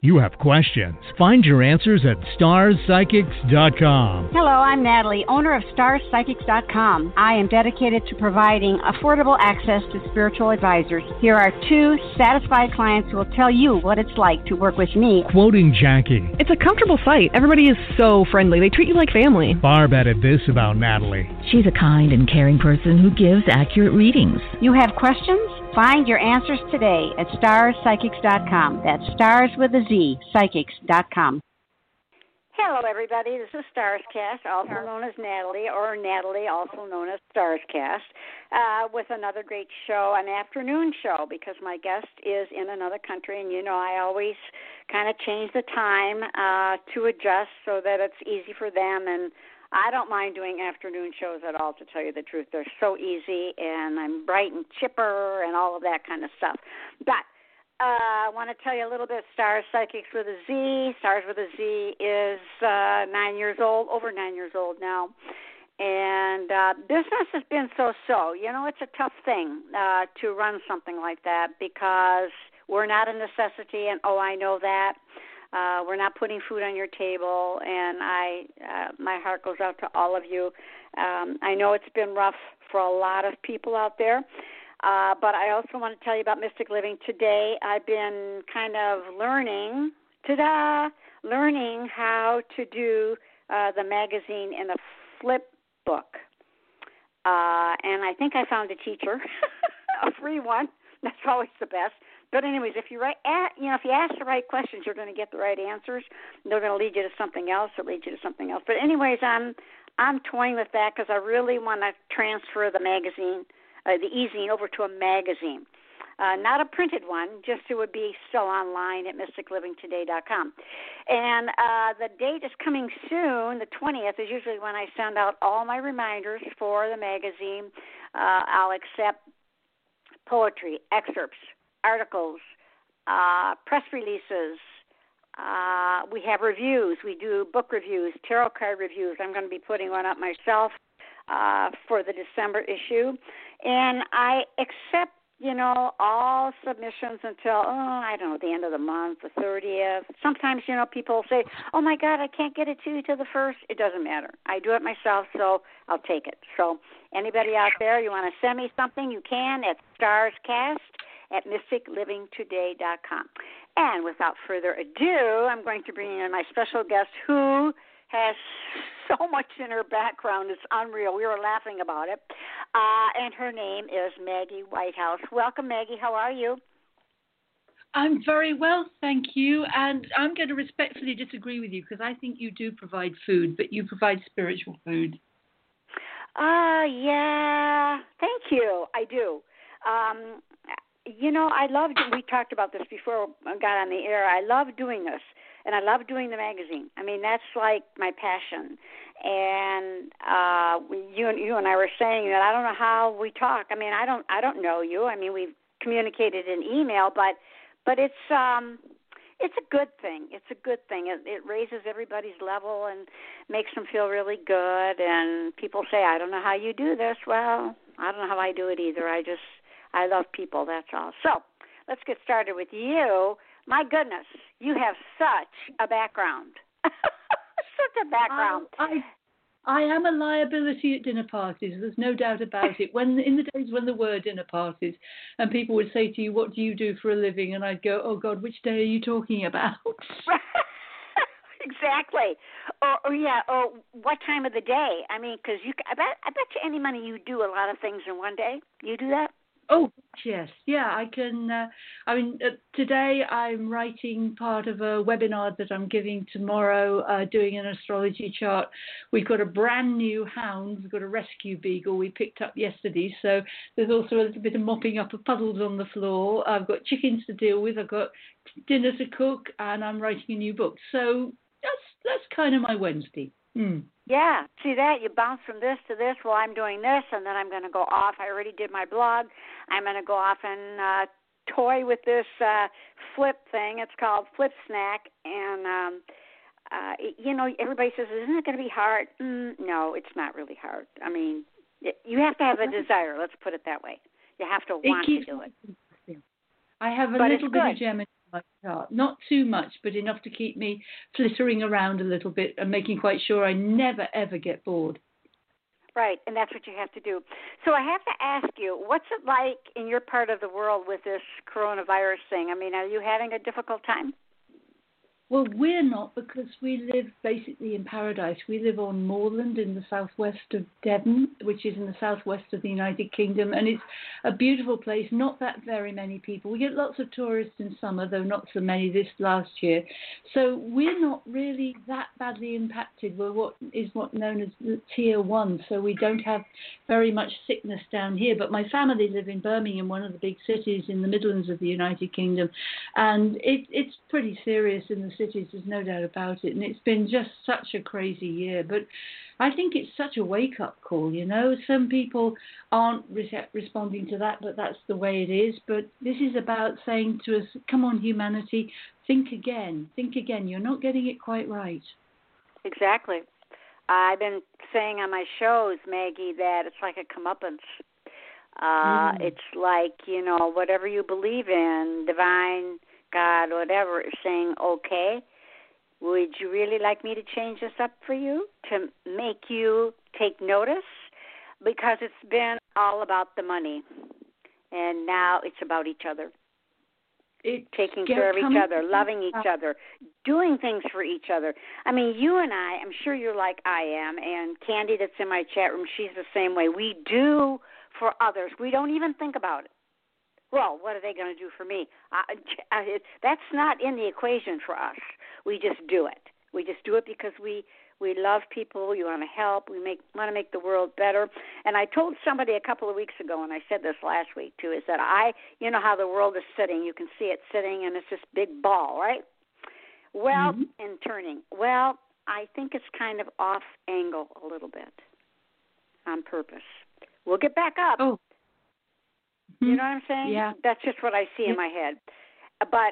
You have questions. Find your answers at starspsychics.com. Hello, I'm Natalie, owner of starspsychics.com. I am dedicated to providing affordable access to spiritual advisors. Here are 2 satisfied clients who will tell you what it's like to work with me. Quoting Jackie. It's a comfortable site. Everybody is so friendly. They treat you like family. Barb added this about Natalie. She's a kind and caring person who gives accurate readings. You have questions? Find your answers today at starspsychics.com. That's stars with a Z, psychics.com. Hello, everybody. This is Starscast, also known as Natalie, or Natalie, also known as Starscast, with another great show, an afternoon show, because my guest is in another country, and I always kind of change the time to adjust so that it's easy for them, and I don't mind doing afternoon shows at all, to tell you the truth. They're so easy, and I'm bright and chipper and all of that kind of stuff. But I want to tell you a little bit. Stars Psychics with a Z. Stars with a Z is 9 years old, over 9 years old now. And business has been so-so. It's a tough thing to run something like that because we're not a necessity, and I know that. We're not putting food on your table, and my heart goes out to all of you. I know it's been rough for a lot of people out there, but I also want to tell you about Mystic Living today. I've been kind of learning how to do the magazine in a flip book, and I think I found a teacher, a free one. That's always the best. But anyways, if you if you ask the right questions, you're going to get the right answers. They're going to lead you to something else or lead you to something else. But anyways, I'm toying with that because I really want to transfer the magazine, the e-zine, over to a magazine. Not a printed one, just it would be still online at mysticlivingtoday.com. And the date is coming soon. The 20th is usually when I send out all my reminders for the magazine. I'll accept poetry, excerpts, articles, press releases. We have reviews. We do book reviews, tarot card reviews. I'm going to be putting one up myself for the December issue. And I accept, all submissions until, the end of the month, the 30th. Sometimes, people say, oh, my God, I can't get it to you till the 1st. It doesn't matter. I do it myself, so I'll take it. So anybody out there, you want to send me something, you can at starscast@mysticlivingtoday.com. And without further ado, I'm going to bring in my special guest who has so much in her background. It's unreal. We were laughing about it. And her name is Maggie Whitehouse. Welcome, Maggie. How are you? I'm very well, thank you. And I'm going to respectfully disagree with you because I think you do provide food, but you provide spiritual food. Yeah. Thank you. I do. We talked about this before I got on the air. I love doing this, and I love doing the magazine. I mean, that's like my passion. And you and I were saying that I don't know how we talk. I mean, I don't know you. I mean, we've communicated in email, but it's a good thing. It's a good thing. It raises everybody's level and makes them feel really good. And people say, I don't know how you do this. Well, I don't know how I do it either. I love people, that's all. So let's get started with you. My goodness, you have such a background. Such a background. I am a liability at dinner parties. There's no doubt about it. In the days when there were dinner parties and people would say to you, what do you do for a living? And I'd go, oh, God, which day are you talking about? Exactly. Or what time of the day? I mean, because I bet you any money you do a lot of things in one day. You do that? Oh, yes. Yeah, I can. Today I'm writing part of a webinar that I'm giving tomorrow, doing an astrology chart. We've got a brand new hound. We've got a rescue beagle we picked up yesterday. So there's also a little bit of mopping up of puddles on the floor. I've got chickens to deal with. I've got dinner to cook, and I'm writing a new book. So that's kind of my Wednesday. Yeah, see that? You bounce from this to this. Well, I'm doing this, and then I'm going to go off. I already did my blog. I'm going to go off and toy with this flip thing. It's called Flip Snack. And, everybody says, isn't it going to be hard? No, it's not really hard. I mean, you have to have a desire. Let's put it that way. You have to want to do it. I have a little bit of Gemini my chart. Not too much, but enough to keep me flittering around a little bit and making quite sure I never, ever get bored. Right, and that's what you have to do. So I have to ask you, what's it like in your part of the world with this coronavirus thing? I mean, are you having a difficult time? Well, we're not, because we live basically in paradise. We live on moorland in the southwest of Devon, which is in the southwest of the United Kingdom, and it's a beautiful place, not that very many people. We get lots of tourists in summer, though not so many this last year. So we're not really that badly impacted. We're what known as the Tier 1, so we don't have very much sickness down here. But my family live in Birmingham, one of the big cities in the Midlands of the United Kingdom, and it's pretty serious in the cities, there's no doubt about it, and it's been just such a crazy year. But I think it's such a wake-up call, you know. Some people aren't responding to that, but that's the way it is. But this is about saying to us, come on, humanity, think again, you're not getting it quite right. Exactly. I've been saying on my shows, Maggie, that it's like a comeuppance. It's like, you know, whatever you believe in, divine, God, whatever, is saying, okay, would you really like me to change this up for you, to make you take notice? Because it's been all about the money, and now it's about each other. Taking care of each other, loving each other, doing things for each other. I mean, you and I'm sure you're like I am, and Candy that's in my chat room, she's the same way. We do for others. We don't even think about it. Well, what are they going to do for me? That's not in the equation for us. We just do it. We just do it because we love people. We want to help. We want to make the world better. And I told somebody a couple of weeks ago, and I said this last week too, is that you know how the world is sitting. You can see it sitting, and it's this big ball, right? Well, and turning. Well, I think it's kind of off angle a little bit on purpose. We'll get back up. Oh. You know what I'm saying? Yeah. That's just what I see in my head. But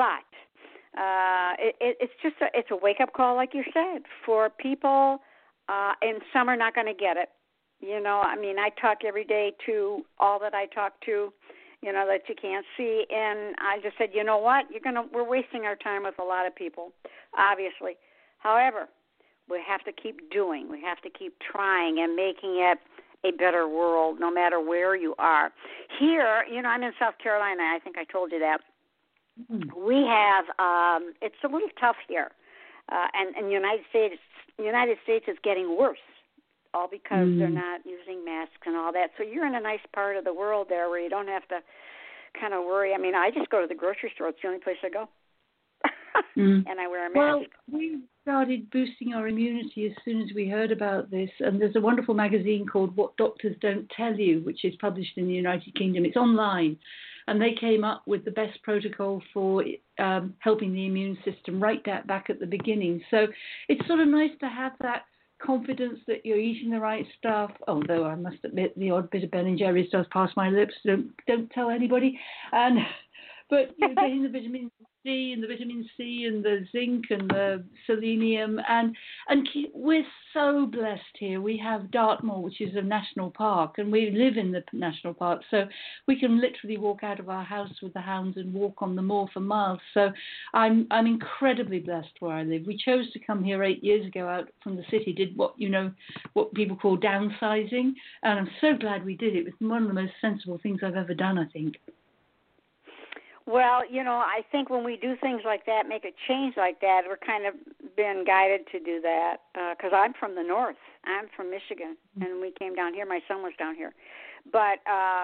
it's just it's a wake-up call, like you said, for people, and some are not going to get it. You know, I mean, I talk every day to all that I talk to, you know, that you can't see, and I just said, you know what, we're wasting our time with a lot of people, obviously. However, we have to keep doing. We have to keep trying and making it a better world, no matter where you are. Here, you know, I'm in South Carolina. I think I told you that. We have, it's a little tough here, and the United States is getting worse, all because they're not using masks and all that. So you're in a nice part of the world there where you don't have to kind of worry. I mean, I just go to the grocery store. It's the only place I go. And I wear a mask. Well, we started boosting our immunity as soon as we heard about this, and there's a wonderful magazine called What Doctors Don't Tell You, which is published in the United Kingdom. It's online, and they came up with the best protocol for helping the immune system right back at the beginning. So it's sort of nice to have that confidence that you're eating the right stuff, although I must admit the odd bit of Ben & Jerry's does pass my lips. Don't tell anybody. But you're getting the vitamin D and the vitamin C and the zinc and the selenium. And we're so blessed here. We have Dartmoor, which is a national park, and we live in the national park. So we can literally walk out of our house with the hounds and walk on the moor for miles. So I'm incredibly blessed where I live. We chose to come here 8 years ago out from the city, did what people call downsizing. And I'm so glad we did it. It was one of the most sensible things I've ever done, I think. Well, you know, I think when we do things like that, make a change like that, we're kind of been guided to do that because I'm from the north. I'm from Michigan, and we came down here. My son was down here. But,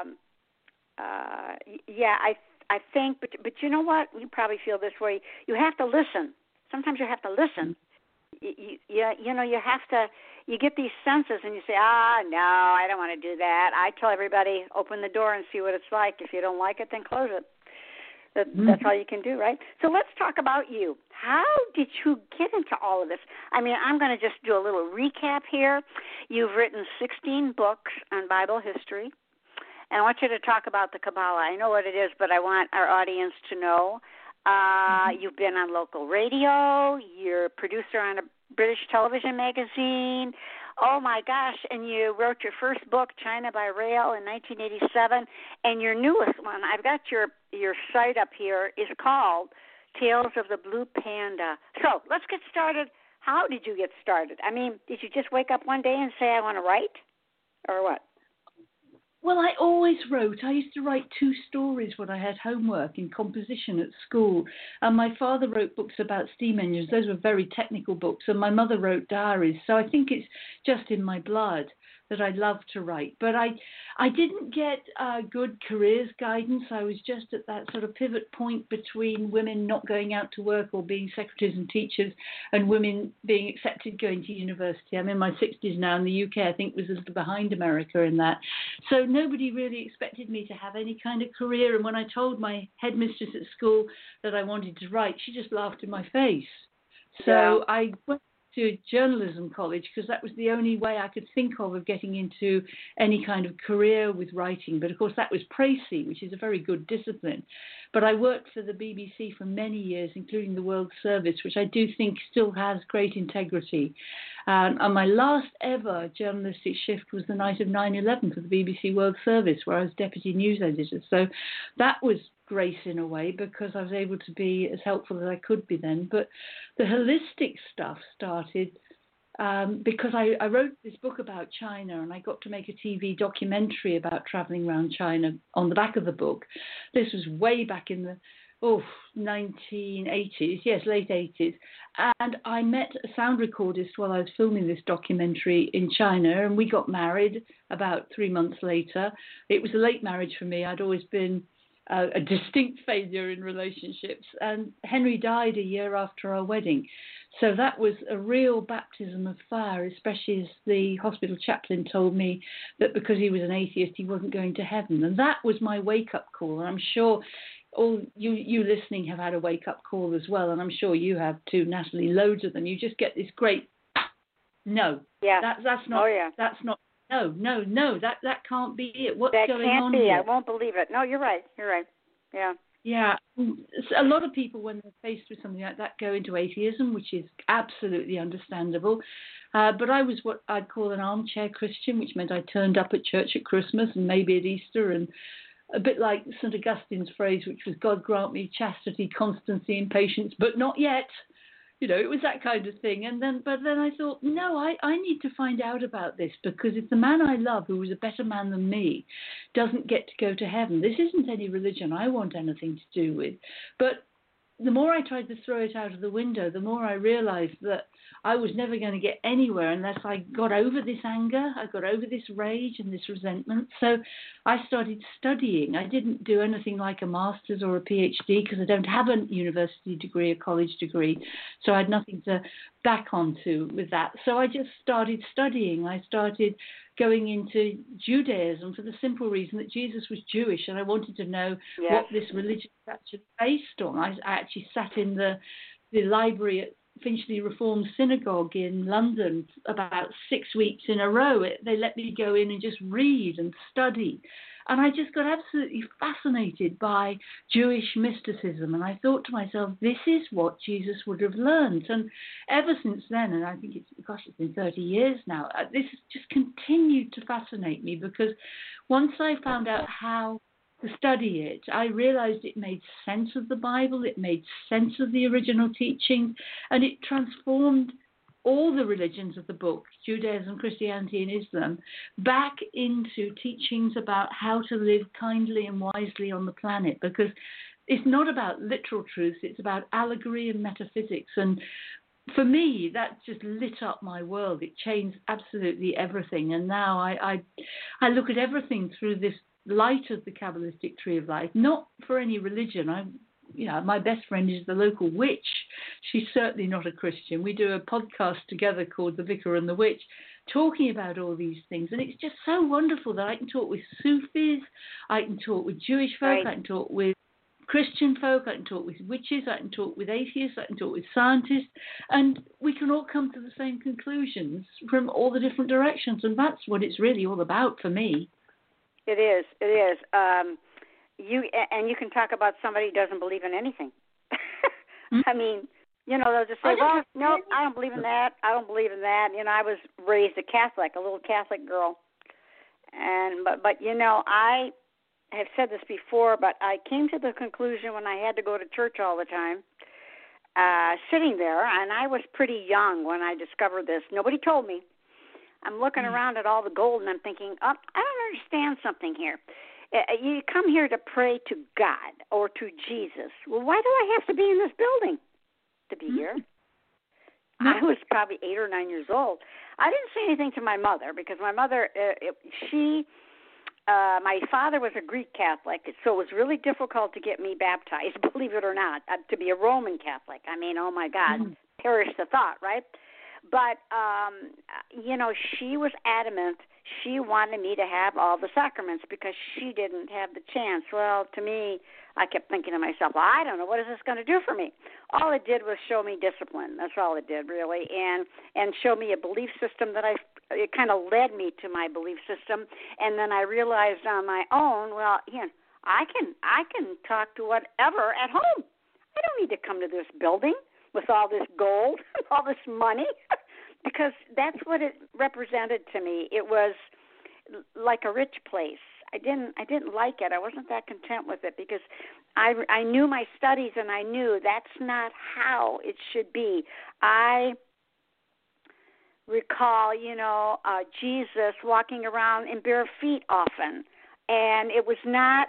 yeah, I think, but you know what? You probably feel this way. You have to listen. Sometimes you have to listen. You know, you have to, you get these senses and you say, no, I don't want to do that. I tell everybody, open the door and see what it's like. If you don't like it, then close it. That's all you can do, right? So let's talk about you. How did you get into all of this? I mean, I'm going to just do a little recap here. You've written 16 books on Bible history, and I want you to talk about the Kabbalah. I know what it is, but I want our audience to know. You've been on local radio. You're a producer on a British television magazine. Oh my gosh! And you wrote your first book, China by Rail, in 1987, and your newest one. I've got your site up here. Is called Tales of the Blue Panda. So let's get started. How did you get started? I mean, did you just wake up one day and say, I want to write? Or what? Well, I always wrote. I used to write 2 stories when I had homework in composition at school. And my father wrote books about steam engines. Those were very technical books. And my mother wrote diaries. So I think it's just in my blood that I love to write. But I didn't get good careers guidance. I was just at that sort of pivot point between women not going out to work or being secretaries and teachers and women being accepted going to university. I'm in my 60s now, and the UK, I think, was a little behind America in that. So nobody really expected me to have any kind of career. And when I told my headmistress at school that I wanted to write, she just laughed in my face. So I went to journalism college because that was the only way I could think of getting into any kind of career with writing. But of course that was précis, which is a very good discipline. But I worked for the BBC for many years, including the World Service, which I do think still has great integrity. And my last ever journalistic shift was the night of 9/11 for the BBC World Service, where I was deputy news editor. So that was grace in a way, because I was able to be as helpful as I could be then. But the holistic stuff started because I wrote this book about China, and I got to make a TV documentary about traveling around China on the back of the book. This was way back in the 1980s, yes, late 80s. And I met a sound recordist while I was filming this documentary in China, and we got married about 3 months later. It was a late marriage for me. I'd always been a distinct failure in relationships. And Henry died a year after our wedding. So that was a real baptism of fire, especially as the hospital chaplain told me that because he was an atheist, he wasn't going to heaven. And that was my wake-up call. And I'm sure all you listening have had a wake-up call as well. And I'm sure you have too, Natalie, loads of them. You just get this great, no, that's not, that's not. No, that can't be it. What's going on here? That can't be. I won't believe it. No, you're right. Yeah. Yeah. A lot of people, when they're faced with something like that, go into atheism, which is absolutely understandable. But I was what I'd call an armchair Christian, which meant I turned up at church at Christmas and maybe at Easter, and a bit like St. Augustine's phrase, which was, God grant me chastity, constancy, and patience, but not yet. You know, it was that kind of thing. But then I thought, no, I need to find out about this, because if the man I love, who was a better man than me, doesn't get to go to heaven, this isn't any religion I want anything to do with. But the more I tried to throw it out of the window, the more I realized that I was never going to get anywhere unless I got over this anger, I got over this rage and this resentment. So I started studying. I didn't do anything like a master's or a PhD because I don't have a university degree, a college degree. So I had nothing to back onto with that. So I just started studying. I started going into Judaism for the simple reason that Jesus was Jewish, and I wanted to know what this religion was actually based on. I actually sat in the library at Finchley Reformed Synagogue in London about 6 weeks in a row. They let me go in and just read and study. And I just got absolutely fascinated by Jewish mysticism. And I thought to myself, this is what Jesus would have learned. And ever since then, and I think it's been 30 years now, this has just continued to fascinate me, because once I found out how to study it, I realized it made sense of the Bible, it made sense of the original teachings, and it transformed all the religions of the book, Judaism, Christianity, and Islam, back into teachings about how to live kindly and wisely on the planet, because it's not about literal truth, it's about allegory and metaphysics. And for me, that just lit up my world. It changed absolutely everything. And now I look at everything through this light of the Kabbalistic tree of life, not for any religion. My best friend is the local witch. She's certainly not a Christian. We do a podcast together called The Vicar and the Witch, talking about all these things. And it's just so wonderful that I can talk with Sufis, I can talk with Jewish folk, I can talk with Christian folk, I can talk with witches, I can talk with atheists, I can talk with scientists, and we can all come to the same conclusions from all the different directions. And that's what it's really all about for me. It is. You can talk about somebody who doesn't believe in anything. I mean, You know, they'll just say, well, no, I don't believe in that. I don't believe in that. You know, I was raised a Catholic, a little Catholic girl. But you know, I have said this before, but I came to the conclusion when I had to go to church all the time, sitting there, and I was pretty young when I discovered this. Nobody told me. I'm looking around at all the gold, and I'm thinking, I don't understand something here. You come here to pray to God or to Jesus. Well, why do I have to be in this building to be here? I was probably 8 or 9 years old. I didn't say anything to my mother because my mother, my father was a Greek Catholic, so it was really difficult to get me baptized, believe it or not, to be a Roman Catholic. I mean, oh my God, perish the thought, right? But, you know, she was adamant. She wanted me to have all the sacraments because she didn't have the chance. Well, to me, I kept thinking to myself, well, I don't know, what is this going to do for me? All it did was show me discipline. That's all it did, really, and show me a belief system that it kind of led me to my belief system. And then I realized on my own, well, you know, I can talk to whatever at home. I don't need to come to this building with all this gold, all this money, because that's what it represented to me. It was like a rich place. I didn't like it. I wasn't that content with it because I knew my studies and I knew that's not how it should be. I recall, you know, Jesus walking around in bare feet often, and it was not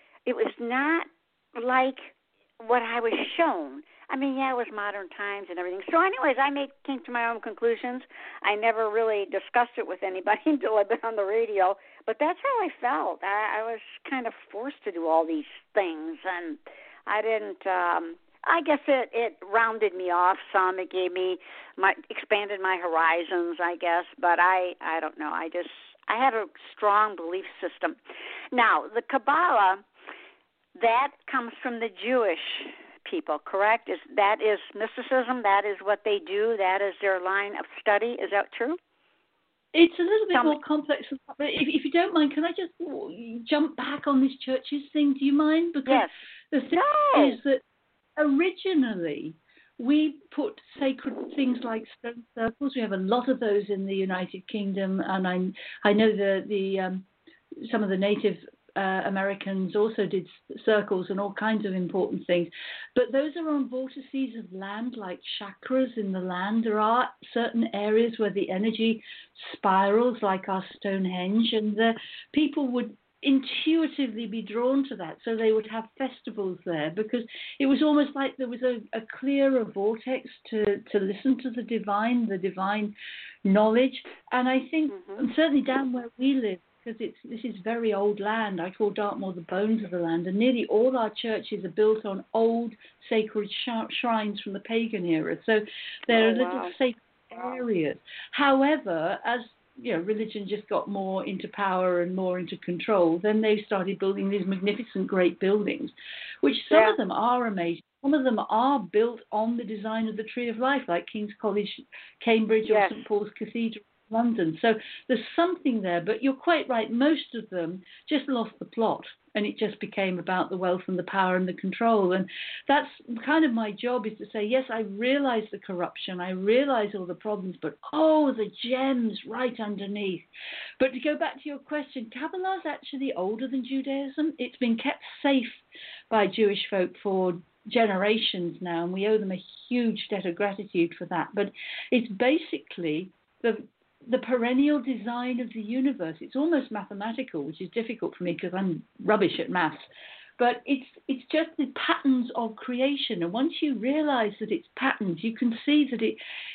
like what I was shown. I mean, yeah, it was modern times and everything. So anyways, I came to my own conclusions. I never really discussed it with anybody until I've been on the radio. But that's how I felt. I was kind of forced to do all these things. And I didn't, I guess it rounded me off some. It gave me, expanded my horizons, I guess. But I don't know. I had a strong belief system. Now, the Kabbalah, that comes from the Jewish people, correct? That is mysticism. That is what they do. That is their line of study. Is that true? It's a little bit more complex. But if you don't mind, can I just jump back on this churches thing? Do you mind? Because yes. The thing is that originally we put sacred things like stone circles. We have a lot of those in the United Kingdom, and I know the some of the Native Americans also did circles and all kinds of important things. But those are on vortices of land, like chakras in the land. There are certain areas where the energy spirals, like our Stonehenge, and the people would intuitively be drawn to that. So they would have festivals there because it was almost like there was a clearer vortex to listen to the divine knowledge. And I think, and certainly down where we live, because this is very old land. I call Dartmoor the bones of the land, and nearly all our churches are built on old sacred shrines from the pagan era. So they're little sacred areas. However, as you know, religion just got more into power and more into control, then they started building these magnificent great buildings, which some of them are amazing. Some of them are built on the design of the Tree of Life, like King's College, Cambridge, or St. Paul's Cathedral, London. So there's something there, but you're quite right. Most of them just lost the plot, and it just became about the wealth and the power and the control. And that's kind of my job, is to say, yes, I realize the corruption, I realize all the problems, but the gems right underneath. But to go back to your question, Kabbalah is actually older than Judaism. It's been kept safe by Jewish folk for generations now, and we owe them a huge debt of gratitude for that. But it's basically the perennial design of the universe. It's almost mathematical, which is difficult for me because I'm rubbish at maths. But it's just the patterns of creation. And once you realize that it's patterns, you can see that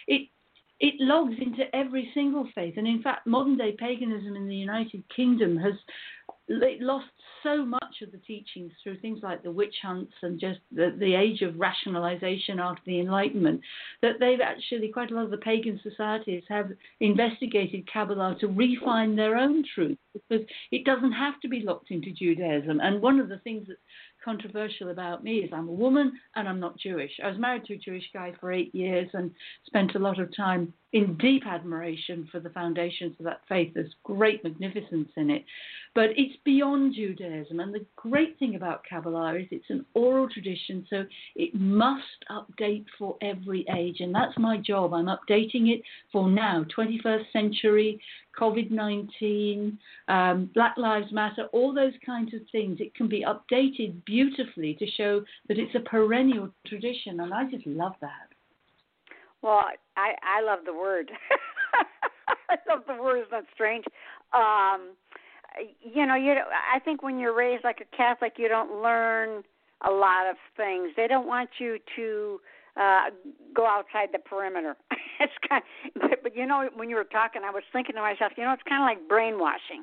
it logs into every single faith. And in fact, modern day paganism in the United Kingdom has lost so much of the teachings through things like the witch hunts and just the age of rationalization after the Enlightenment, that they've actually, quite a lot of the pagan societies have investigated Kabbalah to refine their own truth, because it doesn't have to be locked into Judaism. And one of the things that's controversial about me is I'm a woman and I'm not Jewish. I was married to a Jewish guy for 8 years and spent a lot of time in deep admiration for the foundations of that faith. There's great magnificence in it. But it's beyond Judaism. And the great thing about Kabbalah is it's an oral tradition, so it must update for every age. And that's my job. I'm updating it for now, 21st century, COVID-19, Black Lives Matter, all those kinds of things. It can be updated beautifully to show that it's a perennial tradition. And I just love that. Well, I love the word. I love the word. It's not strange. I think when you're raised like a Catholic, you don't learn a lot of things. They don't want you to go outside the perimeter. It's kind of, but when you were talking, I was thinking to myself, it's kind of like brainwashing.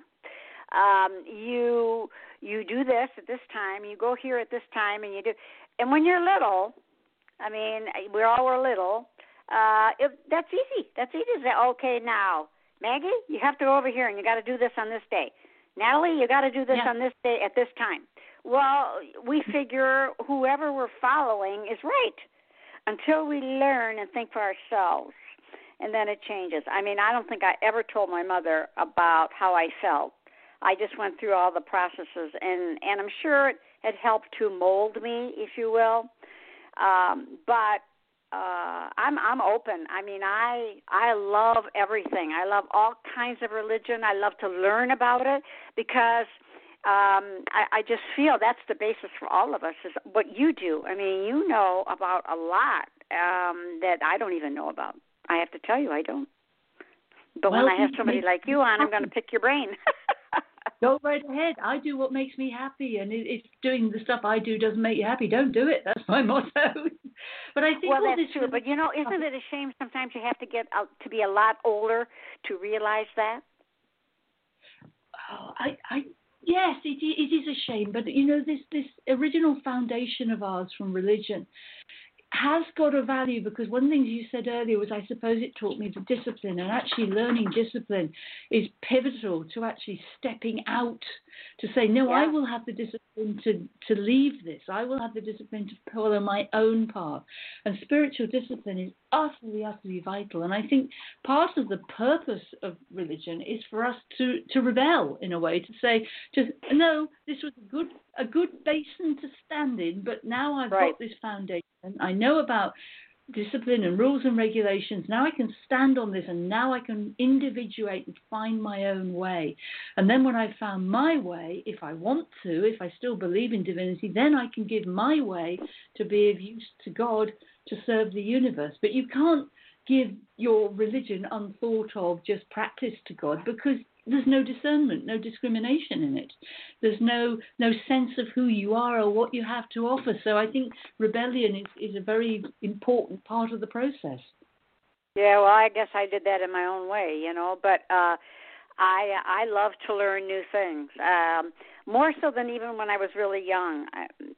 You do this at this time, you go here at this time, and you do. And when you're little, I mean, we all were little. That's easy. That's easy to say, okay, now, Maggie, you have to go over here and you got to do this on this day. Natalie, you got to do this on this day at this time. Well, we figure whoever we're following is right until we learn and think for ourselves, and then it changes. I mean, I don't think I ever told my mother about how I felt. I just went through all the processes, and I'm sure it had helped to mold me, if you will. But I'm open. I mean, I love everything. I love all kinds of religion. I love to learn about it because I just feel that's the basis for all of us is what you do. I mean, you know about a lot that I don't even know about. I have to tell you, I don't. But when I have somebody like you on, I'm going to pick your brain. Go right ahead. I do what makes me happy, and if doing the stuff I do doesn't make you happy, don't do it. That's my motto. But I think that's true. But isn't it a shame sometimes you have to get out to be a lot older to realize that? Oh, yes, it is a shame. But this original foundation of ours from religion has got a value, because one of the things you said earlier was, I suppose it taught me the discipline, and actually learning discipline is pivotal to actually stepping out to say, no, I will have the discipline to leave this. I will have the discipline to follow my own path. And spiritual discipline is utterly, utterly vital. And I think part of the purpose of religion is for us to rebel in a way, to say, just no, this was a good basin to stand in, but now I've got this foundation. I know about discipline and rules and regulations. Now I can stand on this, and now I can individuate and find my own way. And then when I've found my way, if I want to, if I still believe in divinity, then I can give my way to be of use to God, to serve the universe. But you can't give your religion unthought of just practice to God, because there's no discernment, no discrimination in it. There's no sense of who you are or what you have to offer. So I think rebellion is a very important part of the process. Yeah, well, I guess I did that in my own way, but I love to learn new things, more so than even when I was really young.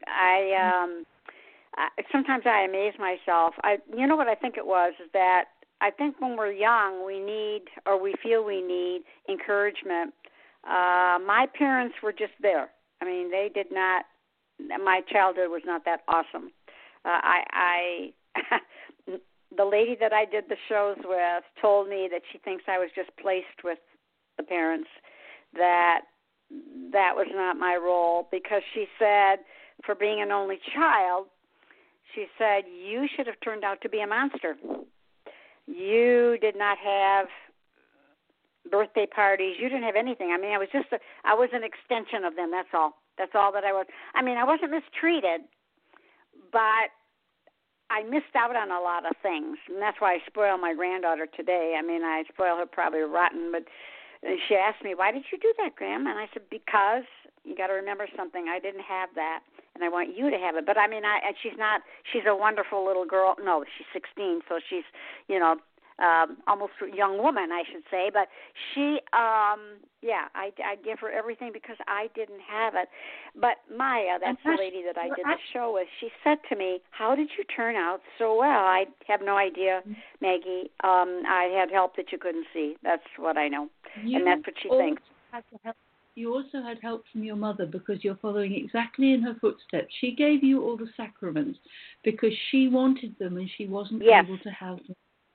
Sometimes I amaze myself. What I think it was is that I think when we're young, we need, or we feel we need, encouragement. My parents were just there. I mean, they did not. My childhood was not that awesome. The lady that I did the shows with told me that she thinks I was just placed with the parents. That was not my role, because she said, for being an only child, she said, you should have turned out to be a monster. You did not have birthday parties. You didn't have anything. I mean, I was an extension of them. That's all. That's all that I was. I mean, I wasn't mistreated, but I missed out on a lot of things, and that's why I spoil my granddaughter today. I mean, I spoil her probably rotten, but she asked me, why did you do that, Graham? And I said, because you got to remember something. I didn't have that, and I want you to have it. But I mean, she's a wonderful little girl. No, she's 16, so she's, almost a young woman, I should say. But she, I give her everything because I didn't have it. But Maya, that's the lady that I did the show with, she said to me, how did you turn out so well? I have no idea, Maggie. I had help that you couldn't see. That's what I know. And that's what she thinks. You also had help from your mother, because you're following exactly in her footsteps. She gave you all the sacraments because she wanted them and she wasn't able to have them.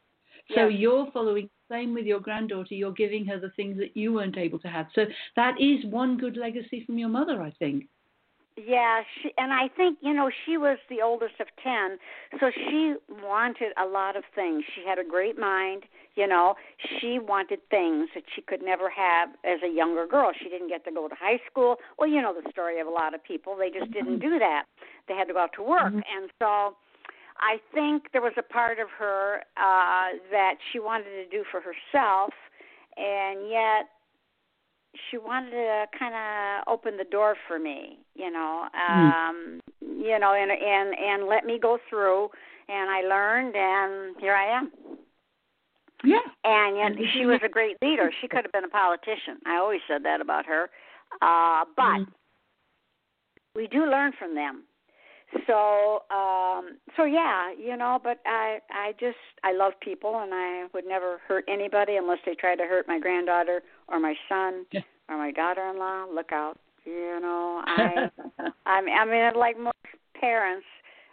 So Yes. you're following the same with your granddaughter. You're giving her the things that you weren't able to have. So that is one good legacy from your mother, I think. Yeah, and I think, she was the oldest of 10, so she wanted a lot of things. She had a great mind, She wanted things that she could never have as a younger girl. She didn't get to go to high school. Well, you know the story of a lot of people. They just didn't do that. They had to go out to work. And so I think there was a part of her that she wanted to do for herself, and yet she wanted to kind of open the door for me, and let me go through, and I learned, and here I am. Yeah. And she was a great leader. She could have been a politician. I always said that about her. But we do learn from them. So yeah, but I love people, and I would never hurt anybody unless they try to hurt my granddaughter or my son or my daughter-in-law. Look out, I mean, like most parents,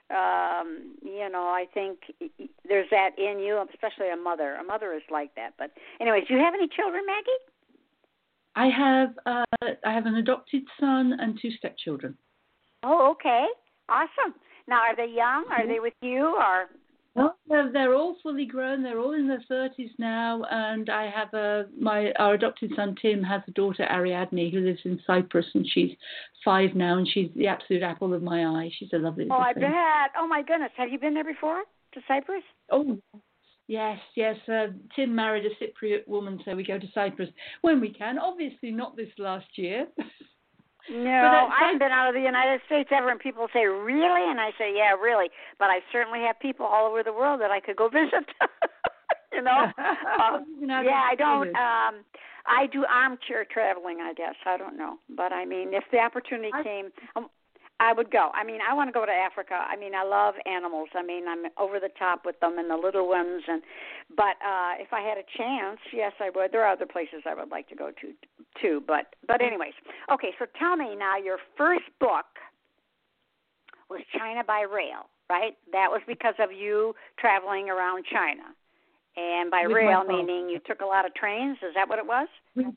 I think there's that in you, especially a mother. A mother is like that. But anyways, do you have any children, Maggie? I have an adopted son and 2 stepchildren. Oh, okay. Awesome. Now, are they young? Are they with you, or? Well, they're all fully grown. They're all in their 30s now, and I have our adopted son Tim has a daughter Ariadne who lives in Cyprus, and she's 5 now, and she's the absolute apple of my eye. She's a lovely little thing. I bet. Oh my goodness, have you been there before to Cyprus? Oh, yes. Tim married a Cypriot woman, so we go to Cyprus when we can. Obviously, not this last year. No, I haven't been out of the United States ever, and people say, really? And I say, yeah, really. But I certainly have people all over the world that I could go visit, yeah, I don't. I do armchair traveling, I guess. I don't know. But, I mean, if the opportunity came, I would go. I mean, I want to go to Africa. I mean, I love animals. I mean, I'm over the top with them and the little ones. But if I had a chance, yes, I would. There are other places I would like to go to, too. But anyways. Okay, so tell me now, your first book was China by Rail, right? That was because of you traveling around China. And by rail, meaning you took a lot of trains? Is that what it was?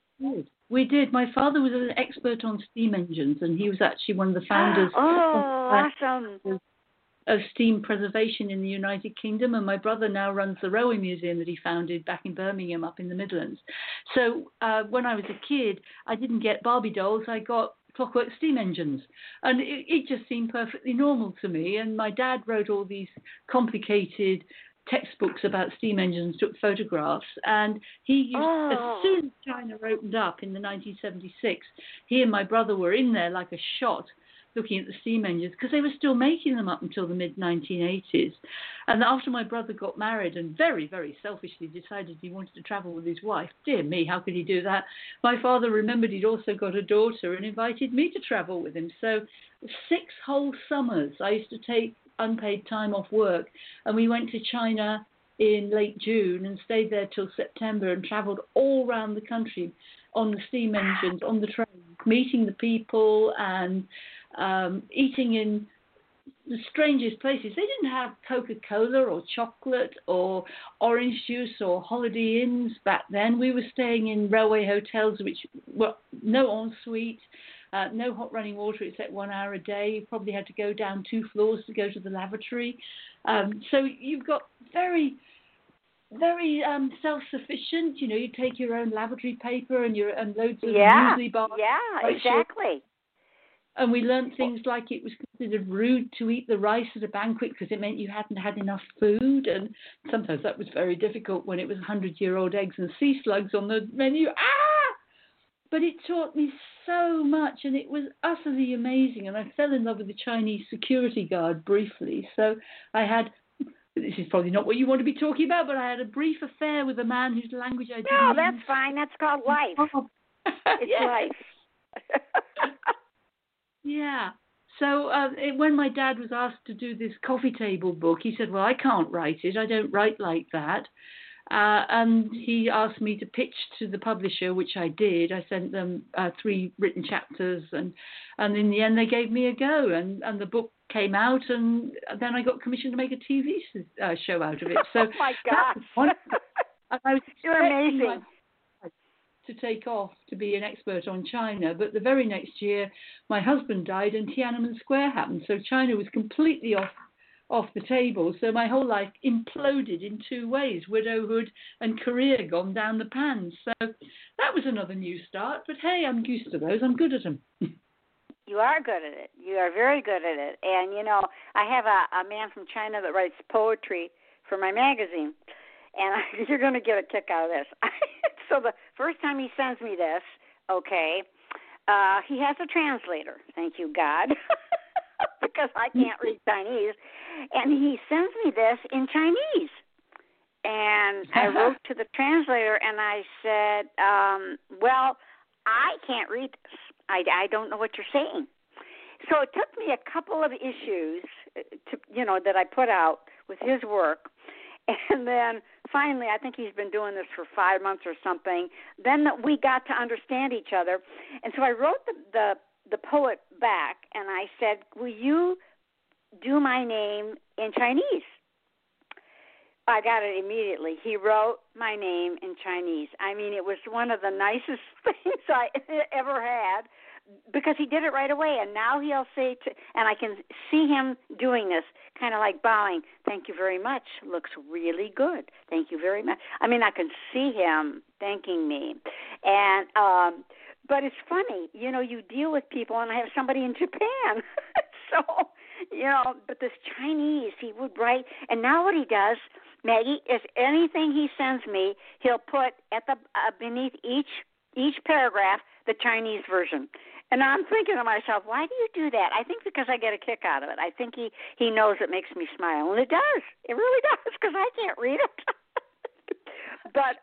We did. My father was an expert on steam engines, and he was actually one of the founders awesome. of steam preservation in the United Kingdom, and my brother now runs the Railway Museum that he founded back in Birmingham up in the Midlands. So when I was a kid, I didn't get Barbie dolls, I got clockwork steam engines, and it just seemed perfectly normal to me. And my dad wrote all these complicated textbooks about steam engines, took photographs, and he used, as soon as China opened up in the 1976, he and my brother were in there like a shot looking at the steam engines, because they were still making them up until the mid-1980s. And after my brother got married and very, very selfishly decided he wanted to travel with his wife, dear me, how could he do that? My father remembered he'd also got a daughter and invited me to travel with him. So 6 whole summers I used to take unpaid time off work, and we went to China in late June and stayed there till September and travelled all around the country on the steam engines, on the trains, meeting the people and eating in the strangest places. They didn't have Coca-Cola or chocolate or orange juice or Holiday Inns back then. We were staying in railway hotels which were no ensuite, no hot running water except 1 hour a day. You probably had to go down 2 floors to go to the lavatory. So you've got very, very self-sufficient. You know, you take your own lavatory paper and loads of muesli bars. Yeah, exactly. And we learned things like it was considered rude to eat the rice at a banquet because it meant you hadn't had enough food. And sometimes that was very difficult when it was 100-year-old eggs and sea slugs on the menu. But it taught me so much, and it was utterly amazing. And I fell in love with the Chinese security guard briefly. So I had, this is probably not what you want to be talking about, but I had a brief affair with a man whose language I didn't No, that's fine. That's called life. It's life. Yeah. So when my dad was asked to do this coffee table book, he said, well, I can't write it. I don't write like that. And he asked me to pitch to the publisher, which I did. I sent them 3 written chapters, and in the end they gave me a go, and the book came out, and then I got commissioned to make a TV show out of it. So oh my gosh. And I was You're amazing. To take off to be an expert on China, but the very next year my husband died and Tiananmen Square happened, so China was completely off the table. So my whole life imploded in two ways: widowhood and career gone down the pan. So that was another new start. But hey, I'm used to those. I'm good at them. You are good at it. You are very good at it. And you know, I have a man from China that writes poetry for my magazine, and you're going to get a kick out of this. So the first time he sends me this, okay, he has a translator. Thank you, God, because I can't read Chinese. And he sends me this in Chinese. And I wrote to the translator, and I said, well, I can't read this. I don't know what you're saying. So it took me a couple of issues that I put out with his work. And then finally, I think he's been doing this for 5 months or something. Then we got to understand each other. And so I wrote the poet back, and I said, will you do my name in Chinese? I got it immediately. He wrote my name in Chinese. I mean, it was one of the nicest things I ever had, because he did it right away. And now he'll say, and I can see him doing this, kind of like bowing, thank you very much, looks really good, thank you very much. I mean, I can see him thanking me. And but it's funny, you deal with people, and I have somebody in Japan. So, but this Chinese, he would write, and now what he does, Maggie, is anything he sends me, he'll put at the beneath each paragraph the Chinese version. And I'm thinking to myself, why do you do that? I think because I get a kick out of it. I think he knows it makes me smile, and it does. It really does, because I can't read it. But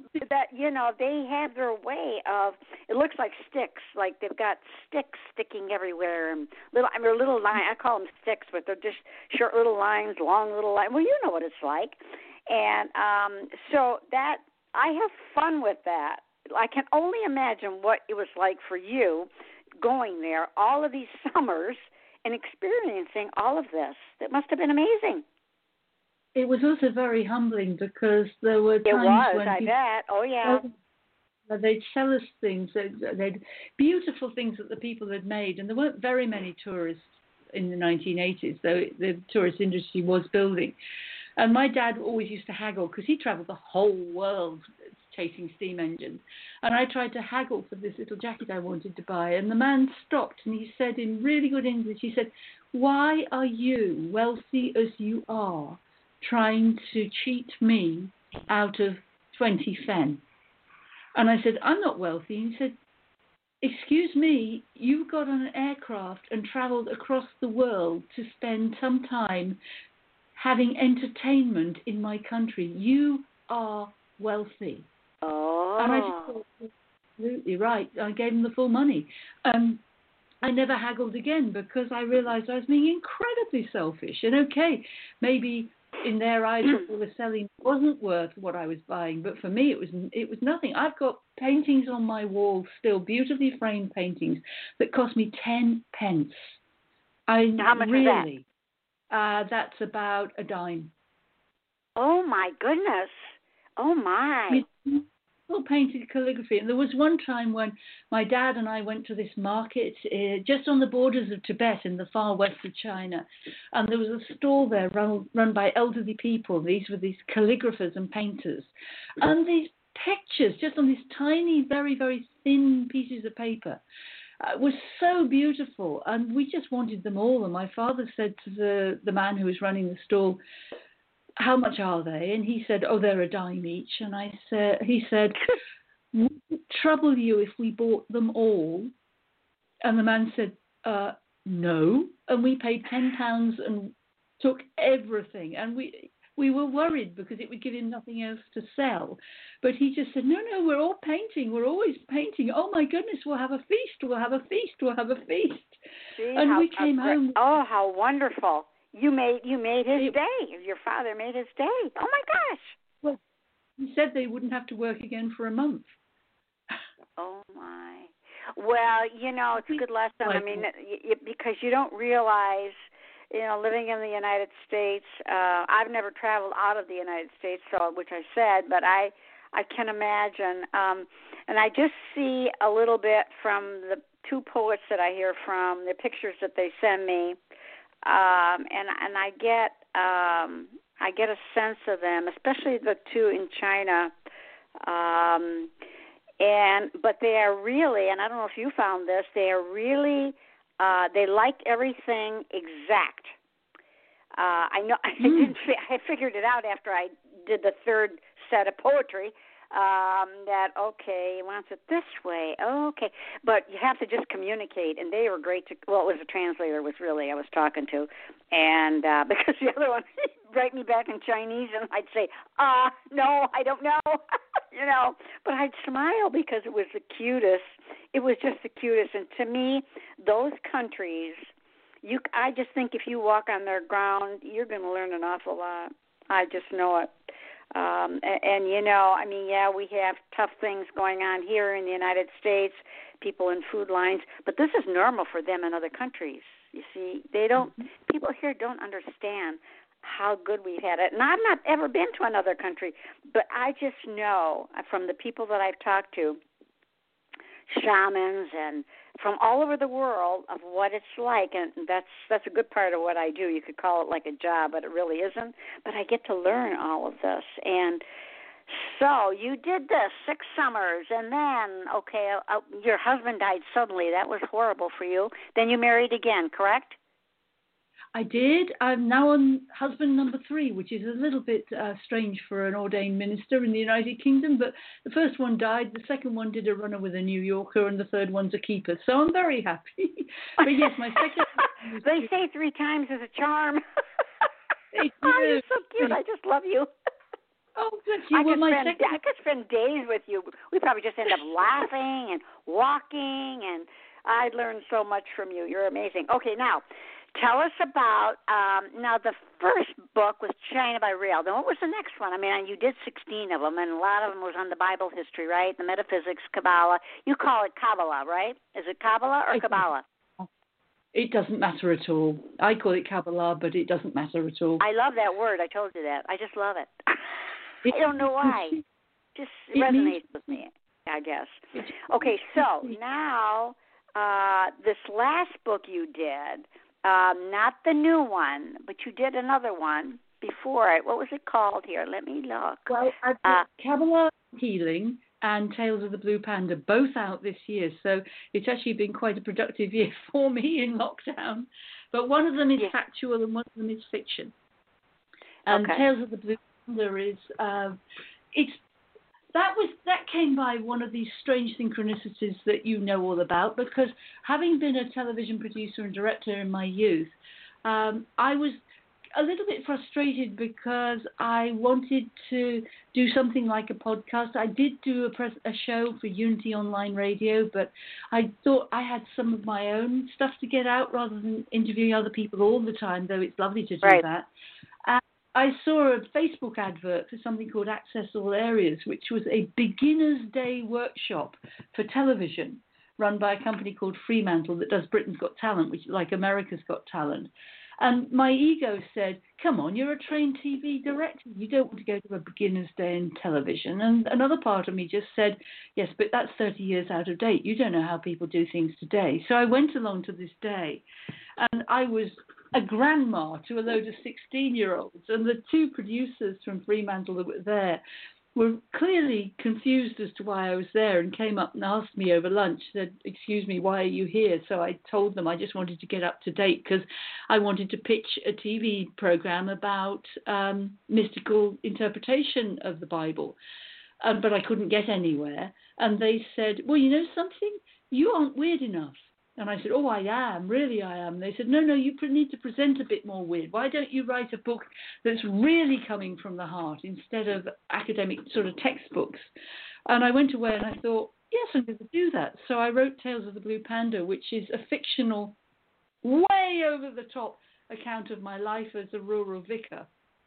they have their way of, it looks like sticks, like they've got sticks sticking everywhere, and little line. I call them sticks, but they're just short little lines, long little lines. Well, you know what it's like, and so that I have fun with that. I can only imagine what it was like for you going there all of these summers and experiencing all of this. That must have been amazing. It was also very humbling, because there were times when I bet. Oh, yeah. They'd sell us things, they'd beautiful things that the people had made, and there weren't very many tourists in the 1980s, though the tourist industry was building. And my dad always used to haggle, because he traveled the whole world chasing steam engines. And I tried to haggle for this little jacket I wanted to buy. And the man stopped, and he said in really good English, he said, why are you, wealthy as you are, trying to cheat me out of 20 fen? And I said, I'm not wealthy. And he said, excuse me, you got on an aircraft and traveled across the world to spend some time having entertainment in my country. You are wealthy. Oh. And I just thought, absolutely right. I gave him the full money. I never haggled again, because I realized I was being incredibly selfish. And okay, maybe in their eyes what they were selling wasn't worth what I was buying, but for me it was nothing. I've got paintings on my wall still, beautifully framed paintings that cost me 10 pence. How much is that? That's about a dime. Oh my goodness. Oh my. All painted calligraphy. And there was one time when my dad and I went to this market just on the borders of Tibet in the far west of China. And there was a stall there run by elderly people. These were these calligraphers and painters. And these pictures just on these tiny, very, very thin pieces of paper was so beautiful. And we just wanted them all. And my father said to the man who was running the stall, how much are they? And he said, oh, they're a dime each. And he said, would it trouble you if we bought them all? And the man said, no. And we paid £10 and took everything. And we were worried because it would give him nothing else to sell. But he just said, no, we're all painting. We're always painting. Oh, my goodness, we'll have a feast. We'll have a feast. We'll have a feast. See, and we came home. Oh, how wonderful. You made his day. Your father made his day. Oh, my gosh. Well, he said they wouldn't have to work again for a month. Oh, my. Well, it's a good lesson. I mean, because you don't realize living in the United States, I've never traveled out of the United States, so which I said, but I can imagine. And I just see a little bit from the two poets that I hear from, the pictures that they send me, and I get a sense of them, especially the two in China. But they are really, and I don't know if you found this, they are really, they like everything exact. I know I figured it out after I did the third set of poetry. That he wants it this way. Okay, but you have to just communicate, and they were great to. Well, it was a translator I was talking to, and because the other one write me back in Chinese, and I'd say, no, I don't know, but I'd smile because it was the cutest. It was just the cutest, and to me, those countries, I just think if you walk on their ground, you're going to learn an awful lot. I just know it. We have tough things going on here in the United States, people in food lines, but this is normal for them in other countries. You see, people here don't understand how good we've had it. And I've not ever been to another country, but I just know from the people that I've talked to, shamans and from all over the world, of what it's like, and that's a good part of what I do. You could call it like a job, but it really isn't. But I get to learn all of this, and so you did this 6 summers, and then your husband died suddenly. That was horrible for you. Then you married again, correct? I did. I'm now on husband number 3, which is a little bit strange for an ordained minister in the United Kingdom. But the first one died, the second one did a runner with a New Yorker, and the third one's a keeper. So I'm very happy. But yes, my second. They say 3 times is a charm. You're so cute. I just love you. Oh, bless you. I could spend days with you. We probably just end up laughing and walking, and I learned so much from you. You're amazing. Okay, now. Tell us about, now the first book was China by Rail. Then what was the next one? I mean, you did 16 of them, and a lot of them was on the Bible history, right? The metaphysics, Kabbalah. You call it Kabbalah, right? Is it Kabbalah or Kabbalah? It doesn't matter at all. I call it Kabbalah, but it doesn't matter at all. I love that word. I told you that. I just love it. I don't know why. Just resonates with me, I guess. Okay, so now this last book you did, not the new one, but you did another one before it. What was it called here? Let me look. Well, I've got Kabbalah Healing and Tales of the Blue Panda, both out this year. So it's actually been quite a productive year for me in lockdown. But one of them is factual and one of them is fiction. And Tales of the Blue Panda is, that came by one of these strange synchronicities that you know all about, because having been a television producer and director in my youth, I was a little bit frustrated because I wanted to do something like a podcast. I did do a show for Unity Online Radio, but I thought I had some of my own stuff to get out rather than interviewing other people all the time, though it's lovely to do that. I saw a Facebook advert for something called Access All Areas, which was a beginner's day workshop for television run by a company called Fremantle that does Britain's Got Talent, which is like America's Got Talent. And my ego said, come on, you're a trained TV director. You don't want to go to a beginner's day in television. And another part of me just said, yes, but that's 30 years out of date. You don't know how people do things today. So I went along to this day, and I was a grandma to a load of 16-year-olds. And the two producers from Fremantle that were there were clearly confused as to why I was there and came up and asked me over lunch, said, excuse me, why are you here? So I told them I just wanted to get up to date because I wanted to pitch a TV program about mystical interpretation of the Bible. But I couldn't get anywhere. And they said, well, you know something? You aren't weird enough. And I said, oh, I am, really I am. They said, no, you need to present a bit more weird. Why don't you write a book that's really coming from the heart instead of academic sort of textbooks? And I went away and I thought, yes, I'm going to do that. So I wrote Tales of the Blue Panda, which is a fictional, way over the top account of my life as a rural vicar.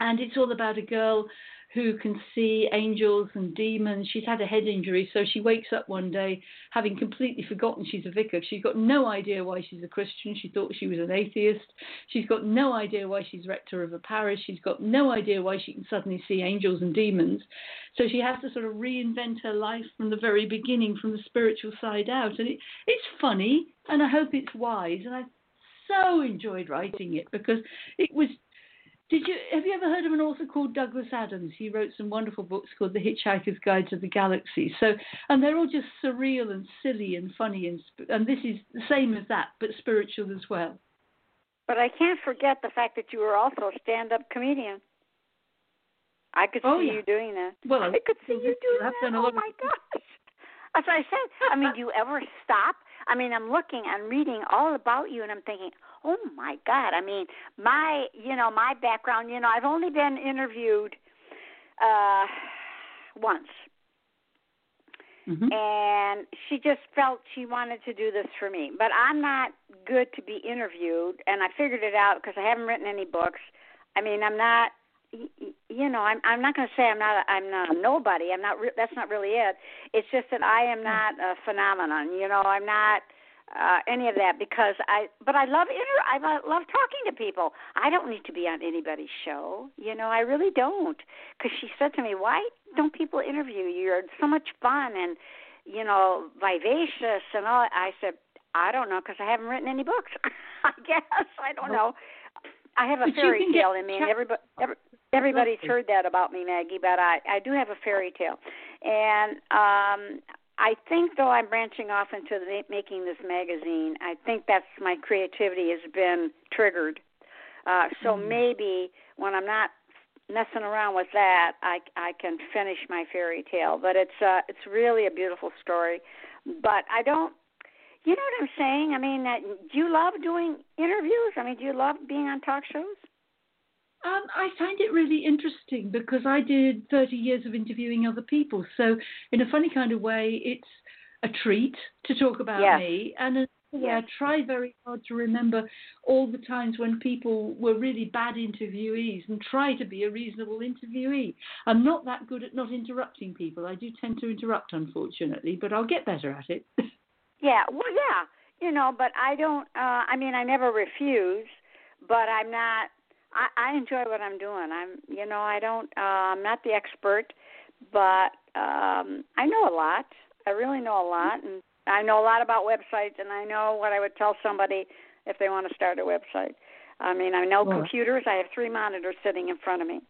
And it's all about a girl who can see angels and demons. She's had a head injury, so she wakes up one day having completely forgotten she's a vicar. She's got no idea why she's a Christian. She thought she was an atheist. She's got no idea why she's rector of a parish. She's got no idea why she can suddenly see angels and demons. So she has to sort of reinvent her life from the very beginning, from the spiritual side out. And it's funny, and I hope it's wise. And I so enjoyed writing it because it was... Have you ever heard of an author called Douglas Adams? He wrote some wonderful books called The Hitchhiker's Guide to the Galaxy. And they're all just surreal and silly and funny, and this is the same as that, but spiritual as well. But I can't forget the fact that you were also a stand-up comedian. I could see you doing that. Well, I could see you doing that. Oh my gosh! As I said, I mean, do you ever stop? I mean, I'm reading all about you, and I'm thinking, oh my God! I mean, my background. I've only been interviewed once, and she just felt she wanted to do this for me. But I'm not good to be interviewed, and I figured it out because I haven't written any books. I mean, I'm not. I'm not going to say I'm not a nobody. I'm not. That's not really it. It's just that I am not a phenomenon. I'm not any of that But I love I love talking to people. I don't need to be on anybody's show. I really don't. Because she said to me, "Why don't people interview you? You're so much fun and vivacious and all." I said, "I don't know because I haven't written any books. I guess I don't know." I have a fairy tale in me, and everybody's heard that about me, Maggie, but I do have a fairy tale. And I think, though, I'm branching off into making this magazine. I think that's my creativity has been triggered. So maybe when I'm not messing around with that, I can finish my fairy tale. But it's really a beautiful story. But I don't... You know what I'm saying? I mean, do you love doing interviews? I mean, do you love being on talk shows? I find it really interesting because I did 30 years of interviewing other people. So in a funny kind of way, it's a treat to talk about me. And I try very hard to remember all the times when people were really bad interviewees and try to be a reasonable interviewee. I'm not that good at not interrupting people. I do tend to interrupt, unfortunately, but I'll get better at it. But I don't, I never refuse, but I'm not, I enjoy what I'm doing. I'm not the expert, but I know a lot. I really know a lot, and I know a lot about websites, and I know what I would tell somebody if they want to start a website. I mean, I know computers. I have 3 monitors sitting in front of me.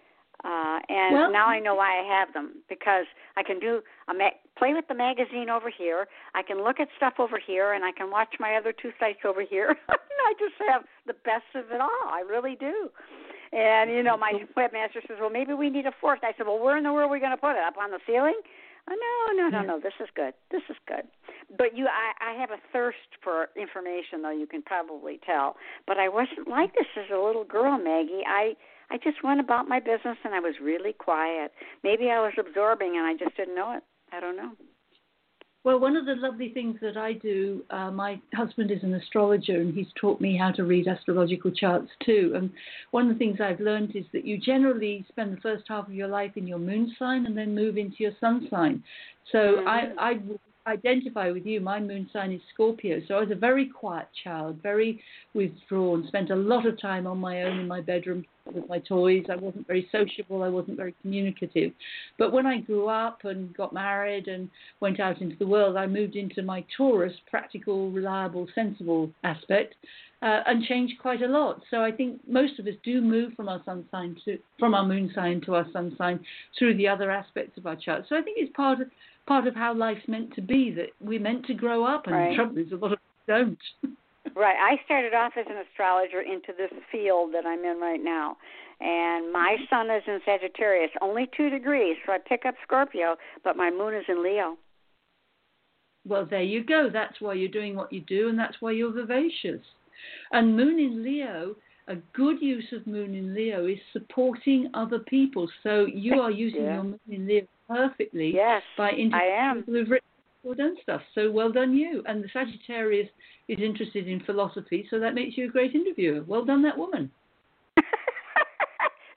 Now I know why I have them, because I can play with the magazine over here, I can look at stuff over here, and I can watch my other 2 sites over here. I just have the best of it all. I really do. And, my webmaster says, well, maybe we need a 4th. I said, well, where in the world are we going to put it? Up on the ceiling? Oh, no, this is good. This is good. But I have a thirst for information, though, you can probably tell. But I wasn't like this as a little girl, Maggie. I just went about my business, and I was really quiet. Maybe I was absorbing, and I just didn't know it. I don't know. Well, one of the lovely things that I do, my husband is an astrologer, and he's taught me how to read astrological charts too. And one of the things I've learned is that you generally spend the first half of your life in your moon sign and then move into your sun sign. So I would identify with you. My moon sign is Scorpio. So I was a very quiet child, very withdrawn, spent a lot of time on my own in my bedroom with my toys. I wasn't very sociable. I wasn't very communicative. But when I grew up and got married and went out into the world, I moved into my Taurus, practical, reliable, sensible aspect, and changed quite a lot. So I think most of us do move from our moon sign to our sun sign through the other aspects of our chart. So I think it's part of how life's meant to be, that we're meant to grow up, and the trouble is a lot of us don't. Right. I started off as an astrologer into this field that I'm in right now. And my sun is in Sagittarius, only 2 degrees, so I pick up Scorpio, but my moon is in Leo. Well, there you go. That's why you're doing what you do, and that's why you're vivacious. And moon in Leo, a good use of moon in Leo is supporting other people. So you are using your moon in Leo perfectly by interviewing people who've written or done stuff. So well done you. And the Sagittarius is interested in philosophy, so that makes you a great interviewer. Well done, that woman.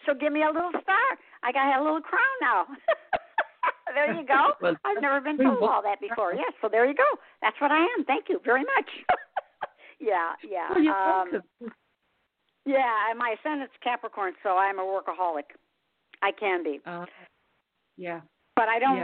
So give me a little star. I got a little crown now. There you go. Well, I've never been told all that before. Yes, so there you go. That's what I am. Thank you very much. Yeah. Well, you're welcome. Yeah, and my ascendant's Capricorn, so I'm a workaholic. I can be. Yeah. But I don't. Yeah.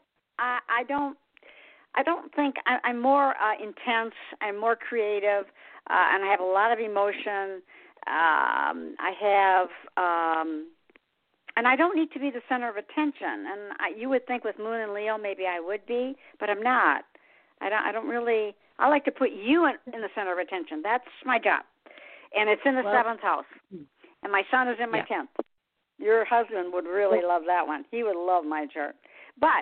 I don't think I'm more intense. I'm more creative, and I have a lot of emotion. I have, and I don't need to be the center of attention. And you would think with Moon and Leo, maybe I would be, but I'm not. I don't really. I like to put you in the center of attention. That's my job, and it's in the 7th house. And my son is in my 10th. Your husband would really love that one. He would love my chart. But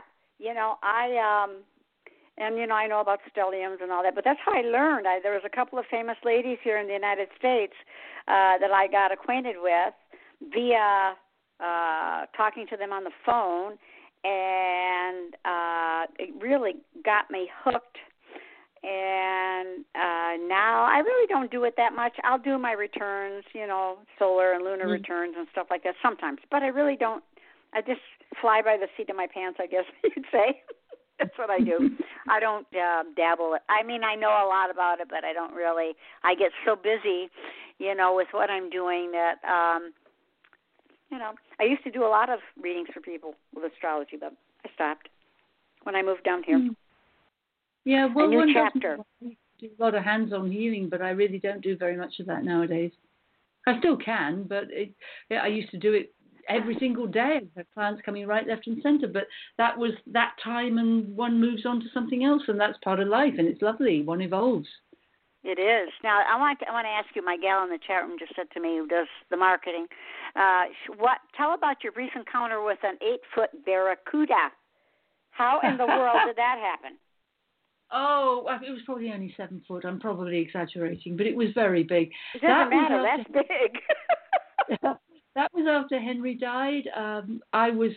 I know about stelliums and all that, but that's how I learned. There was a couple of famous ladies here in the United States that I got acquainted with via talking to them on the phone, and it really got me hooked. And now I really don't do it that much. I'll do my returns, solar and lunar returns and stuff like that sometimes, but I really don't. I just fly by the seat of my pants, I guess you'd say. That's what I do. I don't dabble. I mean, I know a lot about it, but I don't really. I get so busy, with what I'm doing that, I used to do a lot of readings for people with astrology, but I stopped when I moved down here. Yeah, well, a new chapter. Do a lot of hands-on healing, but I really don't do very much of that nowadays. I still can, but I used to do it every single day. I have clients coming right, left, and center, but that was that time, and one moves on to something else, and that's part of life, and it's lovely. One evolves. It is. Now, I want to ask you. My gal in the chat room just said to me, who does the marketing, tell about your brief encounter with an 8-foot barracuda. How in the world did that happen? Oh, it was probably only 7 foot. I'm probably exaggerating, but it was very big. It doesn't matter. That's big. That was after Henry died. I was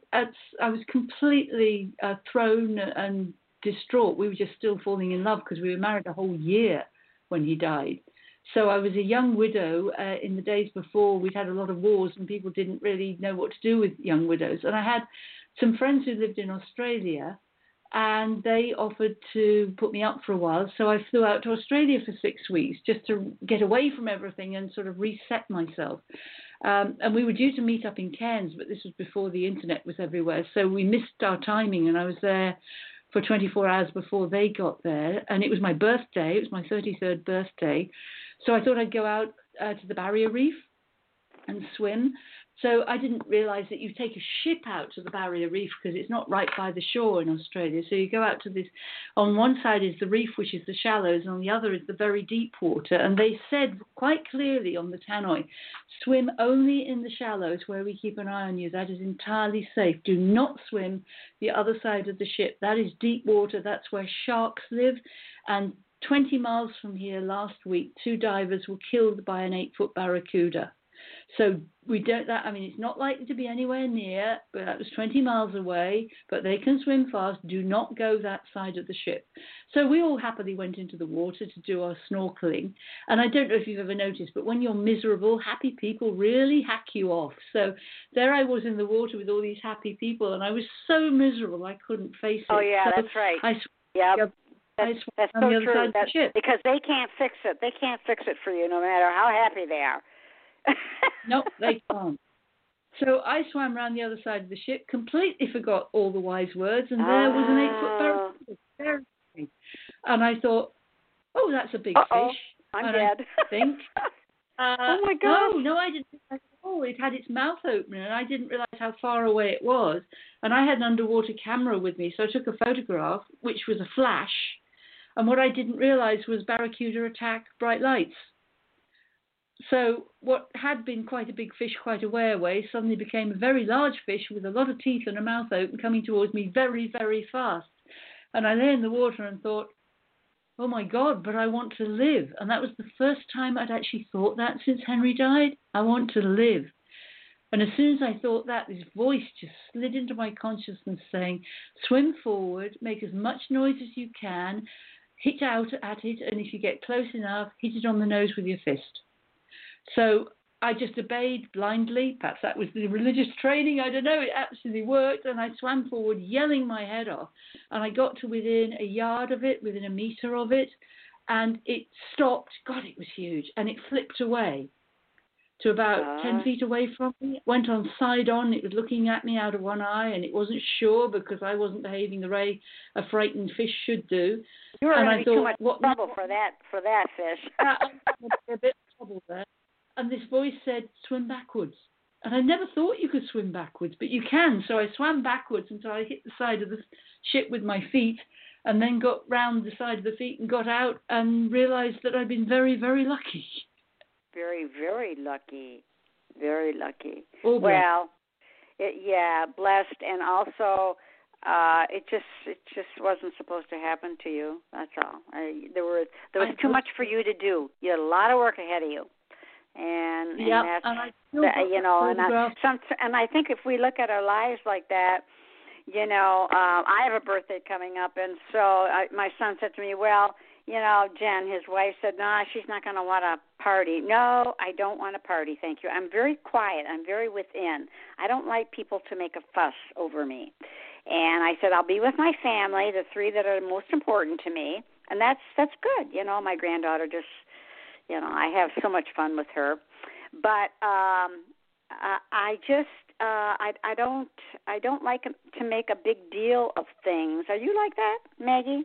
completely thrown and distraught. We were just still falling in love because we were married a whole year when he died. So I was a young widow in the days before. We'd had a lot of wars and people didn't really know what to do with young widows. And I had some friends who lived in Australia, and they offered to put me up for a while. So I flew out to Australia for 6 weeks just to get away from everything and sort of reset myself. And we were due to meet up in Cairns, but this was before the internet was everywhere. So we missed our timing, and I was there for 24 hours before they got there. And it was my birthday. It was my 33rd birthday. So I thought I'd go out to the Barrier Reef and swim. So I didn't realize that you take a ship out to the Barrier Reef because it's not right by the shore in Australia. So you go out to this, on one side is the reef, which is the shallows, and on the other is the very deep water. And they said quite clearly on the tannoy, swim only in the shallows where we keep an eye on you. That is entirely safe. Do not swim the other side of the ship. That is deep water. That's where sharks live. And 20 miles from here last week, 2 divers were killed by an 8-foot barracuda. So we don't. It's not likely to be anywhere near, but that was 20 miles away. But they can swim fast. Do not go that side of the ship. So we all happily went into the water to do our snorkeling. And I don't know if you've ever noticed, but when you're miserable, happy people really hack you off. So there I was in the water with all these happy people, and I was so miserable I couldn't face it. Oh yeah, so that's right. That's so true. Because they can't fix it. They can't fix it for you, no matter how happy they are. Nope, they can't. So I swam around the other side of the ship, completely forgot all the wise words, and there was an 8-foot barracuda. And I thought, oh, that's a big fish. I'm dead. I think. Oh my God! No, I didn't realize at all. It had its mouth open, and I didn't realize how far away it was. And I had an underwater camera with me, so I took a photograph, which was a flash. And what I didn't realize was barracuda attack bright lights. So what had been quite a big fish quite a way away suddenly became a very large fish with a lot of teeth and a mouth open coming towards me very, very fast. And I lay in the water and thought, oh my God, but I want to live. And that was the first time I'd actually thought that since Henry died. I want to live. And as soon as I thought that, this voice just slid into my consciousness saying, swim forward, make as much noise as you can, hit out at it, and if you get close enough, hit it on the nose with your fist. So I just obeyed blindly. Perhaps that was the religious training. I don't know. It absolutely worked. And I swam forward, yelling my head off. And I got to within a yard of it, within a meter of it. And it stopped. God, it was huge. And it flipped away to about 10 feet away from me. It went on side on. It was looking at me out of one eye. And it wasn't sure because I wasn't behaving the way a frightened fish should do. You were and going I to be thought, too much what trouble for that fish. a bit of trouble there. And this voice said, swim backwards. And I never thought you could swim backwards, but you can. So I swam backwards until I hit the side of the ship with my feet and then got round the side of the feet and got out and realized that I'd been very, very lucky. Very, very lucky. Very lucky. Oh, well, blessed. And also, it just wasn't supposed to happen to you. That's all. There was too much for you to do. You had a lot of work ahead of you. And that's, and I think if we look at our lives like that, I have a birthday coming up, and so my son said to me, well, Jen, his wife said, no, she's not going to want a party. No, I don't want a party, thank you. I'm very quiet. I'm very within. I don't like people to make a fuss over me. And I said, I'll be with my family, the three that are most important to me, and that's good. My granddaughter just, I have so much fun with her. But I don't like to make a big deal of things. Are you like that, Maggie?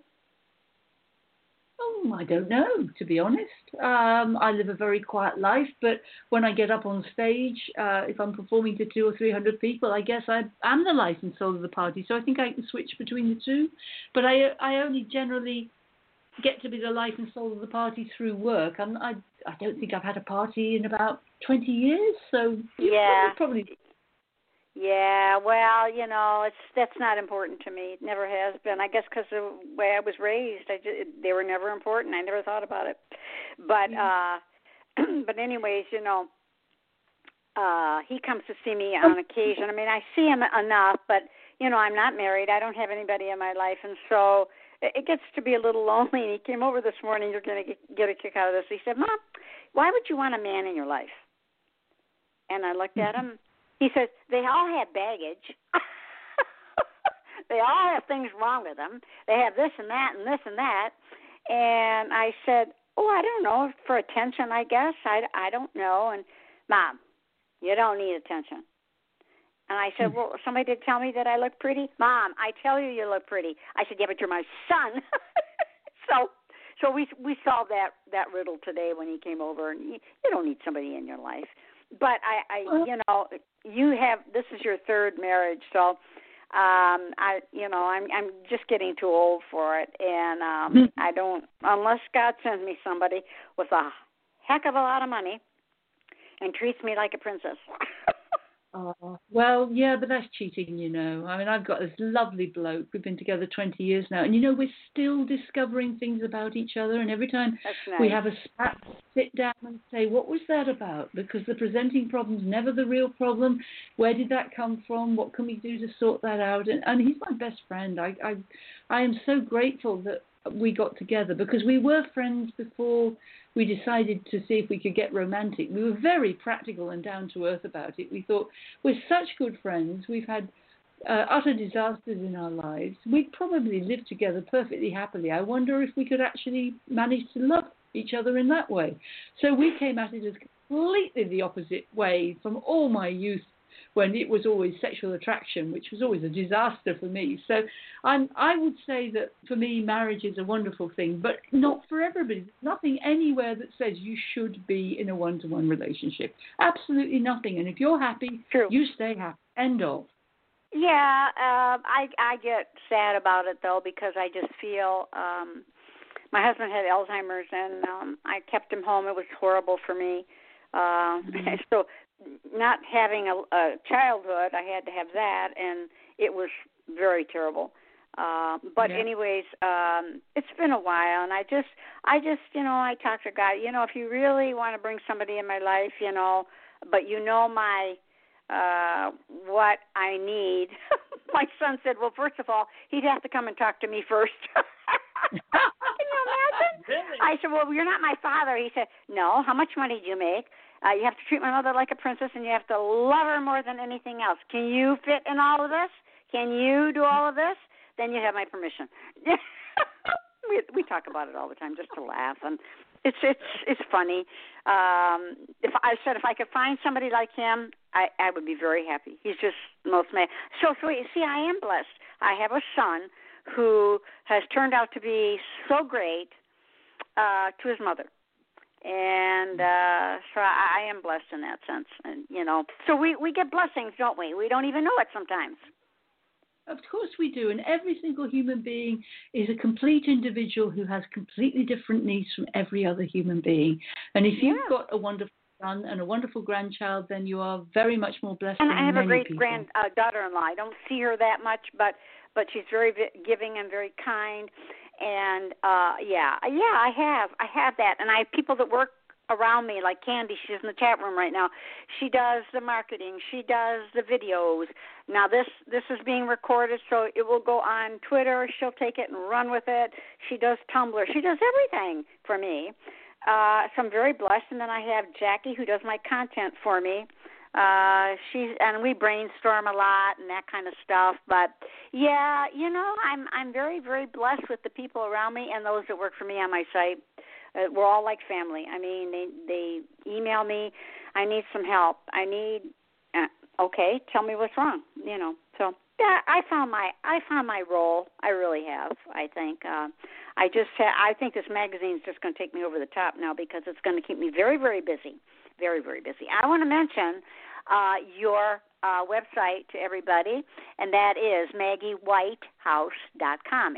I don't know, to be honest. I live a very quiet life, but when I get up on stage, if I'm performing to 200 or 300 people, I guess I am the life and soul of the party. So I think I can switch between the two. But I only generally get to be the life and soul of the party through work. And I don't think I've had a party in about 20 years. So probably. Yeah, well, that's not important to me. It never has been. I guess because of the way I was raised, they were never important. I never thought about it. But but anyways, he comes to see me on occasion. I mean, I see him enough, but I'm not married. I don't have anybody in my life, and so it gets to be a little lonely. And he came over this morning. You're going to get a kick out of this. He said, Mom, why would you want a man in your life? And I looked at him. He says, they all have baggage. They all have things wrong with them. They have this and that and this and that. And I said, I don't know, for attention, I guess. I don't know. And, Mom, you don't need attention. And I said, well, somebody did tell me that I look pretty. Mom, I tell you look pretty. I said, yeah, but you're my son. So we solved that riddle today when he came over. And you don't need somebody in your life. But this is your third marriage, so I'm just getting too old for it, and I don't, unless God sends me somebody with a heck of a lot of money and treats me like a princess. Well, yeah, but that's cheating, I mean, I've got this lovely bloke. We've been together 20 years now. And, we're still discovering things about each other. And every time we have a spat, sit down and say, what was that about? Because the presenting problem's never the real problem. Where did that come from? What can we do to sort that out? And he's my best friend. I am so grateful that we got together because we were friends before we decided to see if we could get romantic. We were very practical and down to earth about it. We thought, we're such good friends. We've had utter disasters in our lives. We'd probably live together perfectly happily. I wonder if we could actually manage to love each other in that way. So we came at it as completely the opposite way from all my youth, when it was always sexual attraction, which was always a disaster for me. So I would say that for me, marriage is a wonderful thing, but not for everybody. There's nothing anywhere that says you should be in a one-to-one relationship. Absolutely nothing. And if you're happy, you stay happy. End of. Yeah, I get sad about it, though, because I just feel my husband had Alzheimer's, and I kept him home. It was horrible for me. So not having a childhood, I had to have that, and it was very terrible. But anyways, it's been a while, and I just, I talk to God. If you really want to bring somebody in my life, but my what I need. My son said, well, first of all, he'd have to come and talk to me first. Can you imagine? Really? I said, well, you're not my father. He said, no, how much money do you make? You have to treat my mother like a princess, and you have to love her more than anything else. Can you fit in all of this? Can you do all of this? Then you have my permission. we talk about it all the time just to laugh, and it's funny. If I could find somebody like him, I would be very happy. He's just most man. So see, I am blessed. I have a son who has turned out to be so great to his mother. And so I am blessed in that sense. And, so we get blessings, don't we? We don't even know it sometimes. Of course we do. And every single human being is a complete individual who has completely different needs from every other human being. And if you've got a wonderful son and a wonderful grandchild, then you are very much more blessed than many people. And I have a great daughter-in-law. I don't see her that much, but she's very giving and very kind. And I have that. And I have people that work around me, like Candy. She's in the chat room right now. She does the marketing. She does the videos. Now this is being recorded, so it will go on Twitter. She'll take it and run with it. She does Tumblr. She does everything for me. So I'm very blessed. And then I have Jackie, who does my content for me. And we brainstorm a lot and that kind of stuff. But yeah, I'm very, very blessed with the people around me and those that work for me on my site. We're all like family. I mean, they email me, I need some help. I need, okay, tell me what's wrong. So yeah, I found my role. I really have. I think I think this magazine is just going to take me over the top now because it's going to keep me very, very busy. Very, very busy. I want to mention your website to everybody, and that is MaggieWhitehouse.com,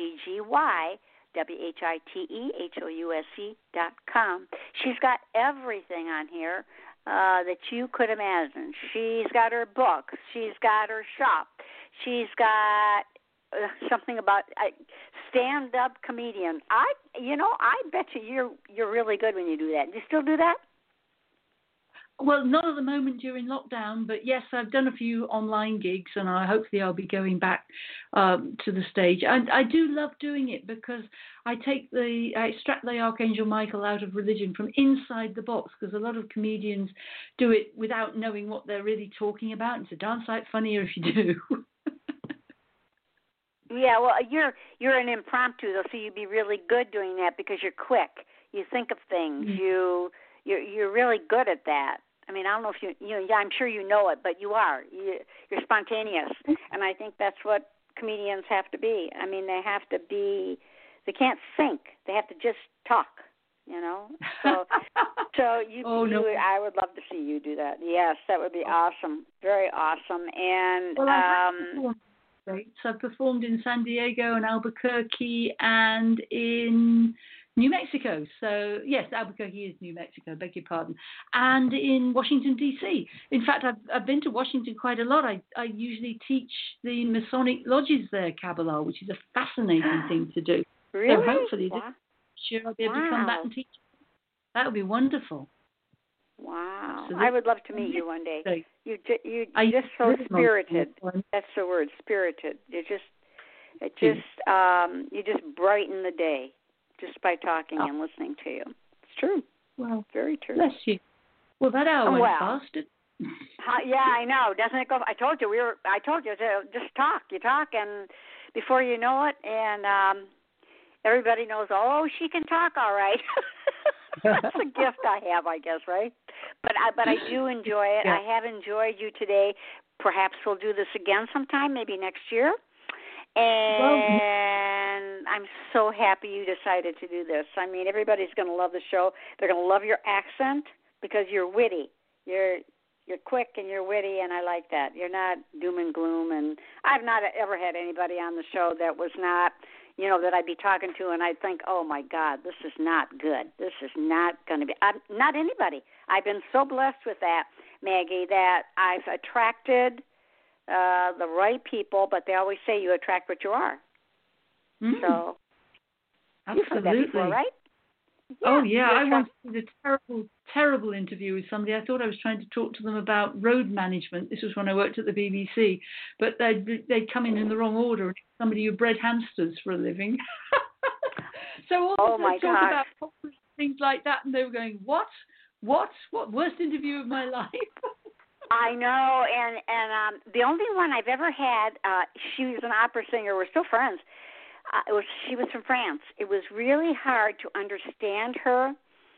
MaggieWhitehouse.com. She's got everything on here that you could imagine. She's got her books. She's got her shop. She's got something about stand-up comedian. I bet you're really good when you do that. Do you still do that? Well, not at the moment during lockdown, but yes, I've done a few online gigs, and hopefully I'll be going back to the stage. And I do love doing it because I extract the Archangel Michael out of religion from inside the box, because a lot of comedians do it without knowing what they're really talking about. It's a darn sight funnier if you do. Yeah, well, you're an impromptu though, so you'd be really good doing that because you're quick. You think of things. Mm-hmm. You're really good at that. I mean, I don't know if I'm sure you know it, but you are. You're spontaneous, and I think that's what comedians have to be. I mean, they can't think. They have to just talk, So you, oh, no. I would love to see you do that. Yes, that would be awesome. Very awesome. And I've performed in San Diego and Albuquerque and in New Mexico. So, yes, Albuquerque is New Mexico, beg your pardon. And in Washington, D.C. In fact, I've been to Washington quite a lot. I usually teach the Masonic lodges there, Kabbalah, which is a fascinating thing to do. Really? So hopefully wow. Sure I'll be able to come back and teach. That would be wonderful. Wow. So I would love to meet you one day. You're just so spirited. That's the word, spirited. You just brighten the day just by talking and listening to you. It's true. Well, very true. Bless you. Well, that hour went fast. Yeah, I know. Doesn't it go? I told you just talk. You talk, and before you know it, and everybody knows. Oh, she can talk, all right. That's a gift I have, I guess, right? But I do enjoy it. Yeah. I have enjoyed you today. Perhaps we'll do this again sometime, maybe next year. And I'm so happy you decided to do this. I mean, everybody's going to love the show. They're going to love your accent because you're witty. You're quick and you're witty, and I like that. You're not doom and gloom. And I've not ever had anybody on the show that was not, that I'd be talking to, and I'd think, oh, my God, this is not good. This is not going to be not anybody. I've been so blessed with that, Maggie, that I've attracted the right people, but they always say you attract what you are. So you've heard that before, right? Yeah, oh, yeah. I once did a terrible, terrible interview with somebody. I thought I was trying to talk to them about road management. This was when I worked at the BBC. But they'd come in the wrong order. And somebody who bred hamsters for a living. So all of them talk about things like that, and they were going, what? What worst interview of my life? I know, and the only one I've ever had, she was an opera singer. We're still friends. She was from France. It was really hard to understand her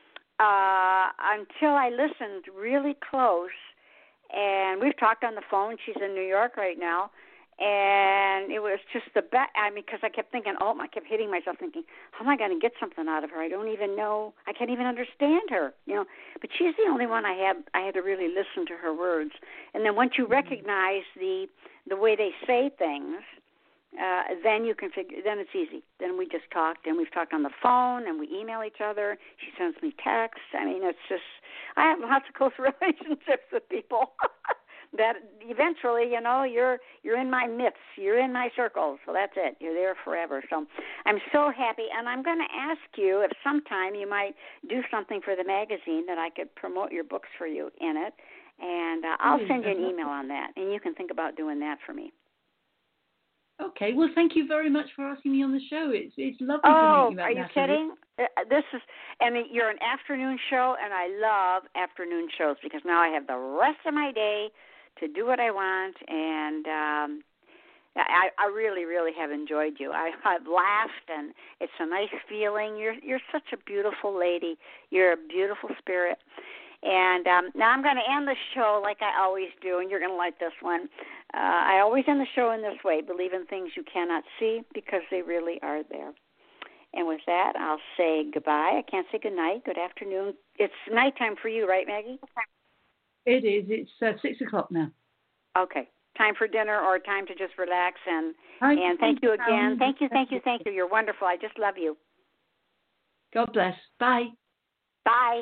until I listened really close. And we've talked on the phone. She's in New York right now. And it was just the best. I mean, because I kept thinking, I kept hitting myself thinking, how am I going to get something out of her? I don't even know. I can't even understand her, But she's the only one I had to really listen to her words. And then once you recognize the way they say things, then you can then it's easy. Then we just talked, and we've talked on the phone, and we email each other. She sends me texts. I mean, it's just, I have lots of close relationships with people. That eventually, you're in my midst, you're in my circle, so that's it. You're there forever. So I'm so happy, and I'm going to ask you if sometime you might do something for the magazine that I could promote your books for you in it, and I'll send you an email on that, and you can think about doing that for me. Okay, well, thank you very much for asking me on the show. It's lovely to meet you, are you kidding? You're an afternoon show, and I love afternoon shows because now I have the rest of my day to do what I want, and I really, really have enjoyed you. I've laughed, and it's a nice feeling. You're such a beautiful lady. You're a beautiful spirit. And now I'm going to end the show like I always do, and you're going to like this one. I always end the show in this way: believe in things you cannot see because they really are there. And with that, I'll say goodbye. I can't say good night, good afternoon. It's nighttime for you, right, Maggie? It is. It's 6 o'clock now. Okay. Time for dinner or time to just relax. And thank you again. Thank you. You're wonderful. I just love you. God bless. Bye. Bye.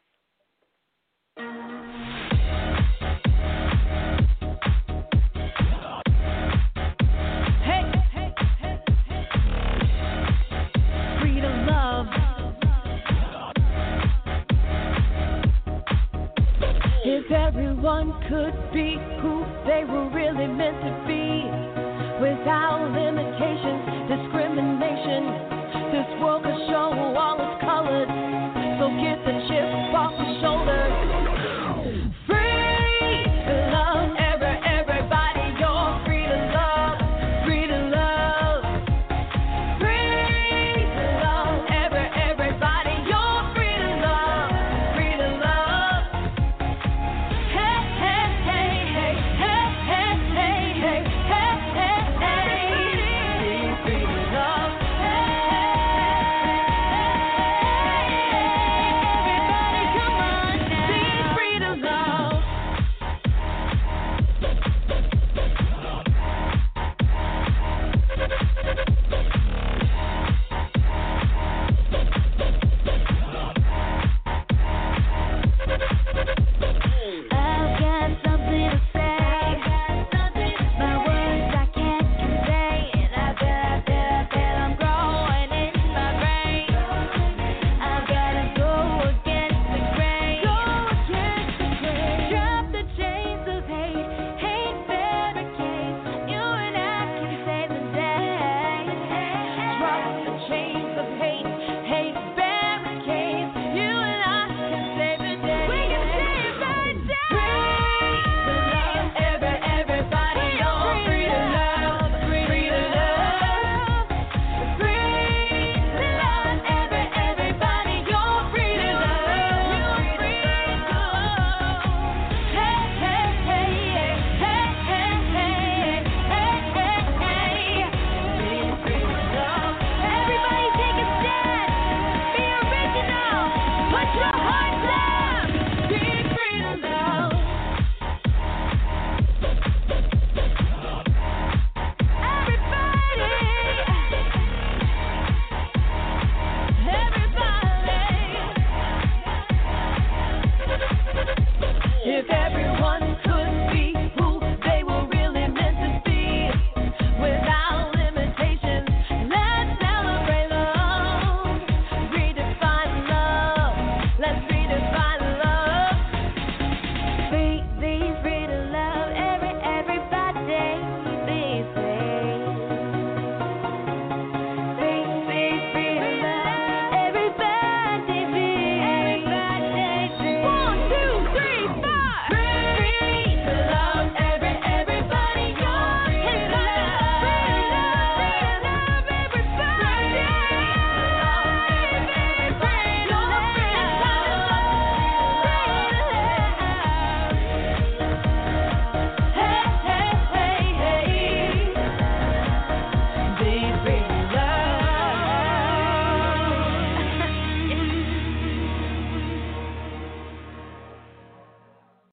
Freedom, love. If everyone could be who they were really meant to be,